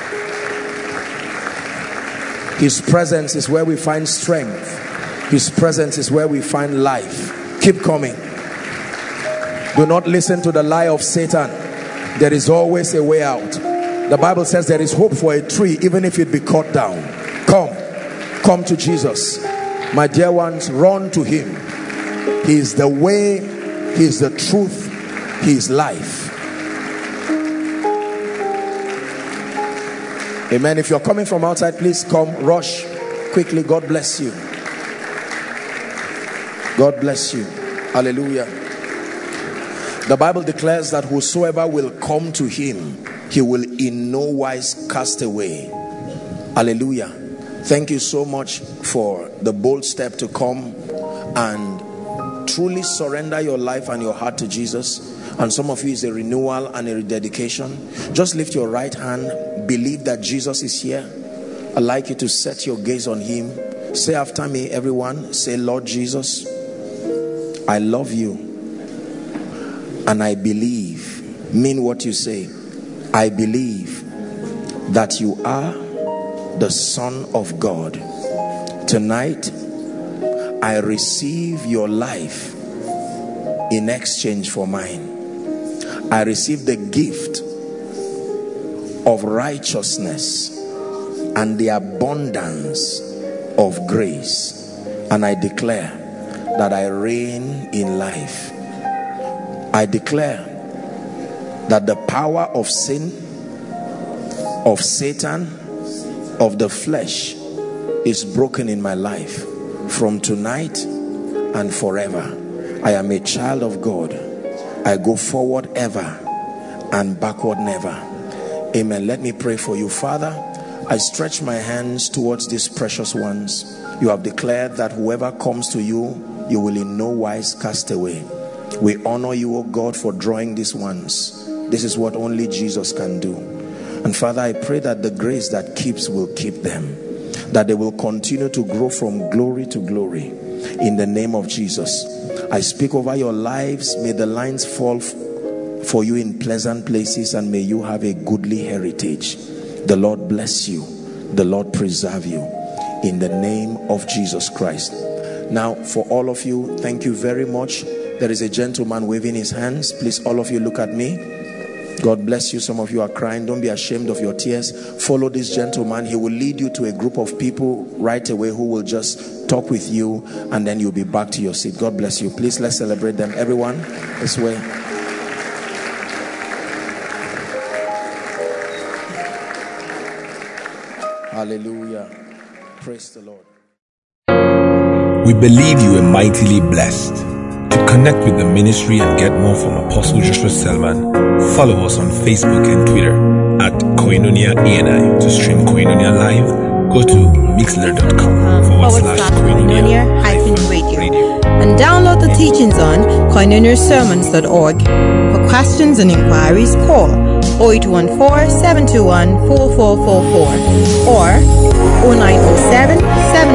B: His presence is where we find strength. His presence is where we find life. Keep coming. Do not listen to the lie of Satan. There is always a way out. The Bible says there is hope for a tree, even if it be cut down. Come, come to Jesus. My dear ones, run to Him. He is the way, He is the truth, He is life. Amen. If you're coming from outside, please come, rush quickly. God bless you. God bless you. Hallelujah. The Bible declares that whosoever will come to him, he will in no wise cast away. Hallelujah. Thank you so much for the bold step to come and truly surrender your life and your heart to Jesus. And some of you is a renewal and a rededication. Just lift your right hand. Believe that Jesus is here. I'd like you to set your gaze on him. Say after me, everyone. Say, Lord Jesus, I love you and I believe. Mean what you say. I believe that you are the Son of God. Tonight, I receive your life in exchange for mine. I receive the gift of righteousness and the abundance of grace, and I declare that I reign in life. I declare that the power of sin, of Satan, of the flesh is broken in my life from tonight and forever. I am a child of God. I go forward ever and backward never. Amen. Let me pray for you. Father, I stretch my hands towards these precious ones. You have declared that whoever comes to you, you will in no wise cast away. We honor you, O God, for drawing these ones. This is what only Jesus can do. And Father, I pray that the grace that keeps will keep them, that they will continue to grow from glory to glory. In the name of Jesus, I speak over your lives. May the lines fall for you in pleasant places, and may you have a goodly heritage. The Lord bless you. The Lord preserve you. In the name of Jesus Christ. Now, for all of you, thank you very much. There is a gentleman waving his hands. Please, all of you, look at me. God bless you. Some of you are crying. Don't be ashamed of your tears. Follow this gentleman. He will lead you to a group of people right away who will just talk with you, and then you'll be back to your seat. God bless you. Please, let's celebrate them. Everyone, this way. Hallelujah. Praise the Lord.
E: We believe you are mightily blessed. To connect with the ministry and get more from Apostle Joshua Selman, follow us on Facebook and Twitter at Koinonia A N I. To stream Koinonia live, go to mixler.com forward slash Koinonia radio.
A: And download the teachings on koinonia sermons dot org. For questions and inquiries, call oh eight one four, seven two one, four four four four or oh nine oh seven, seven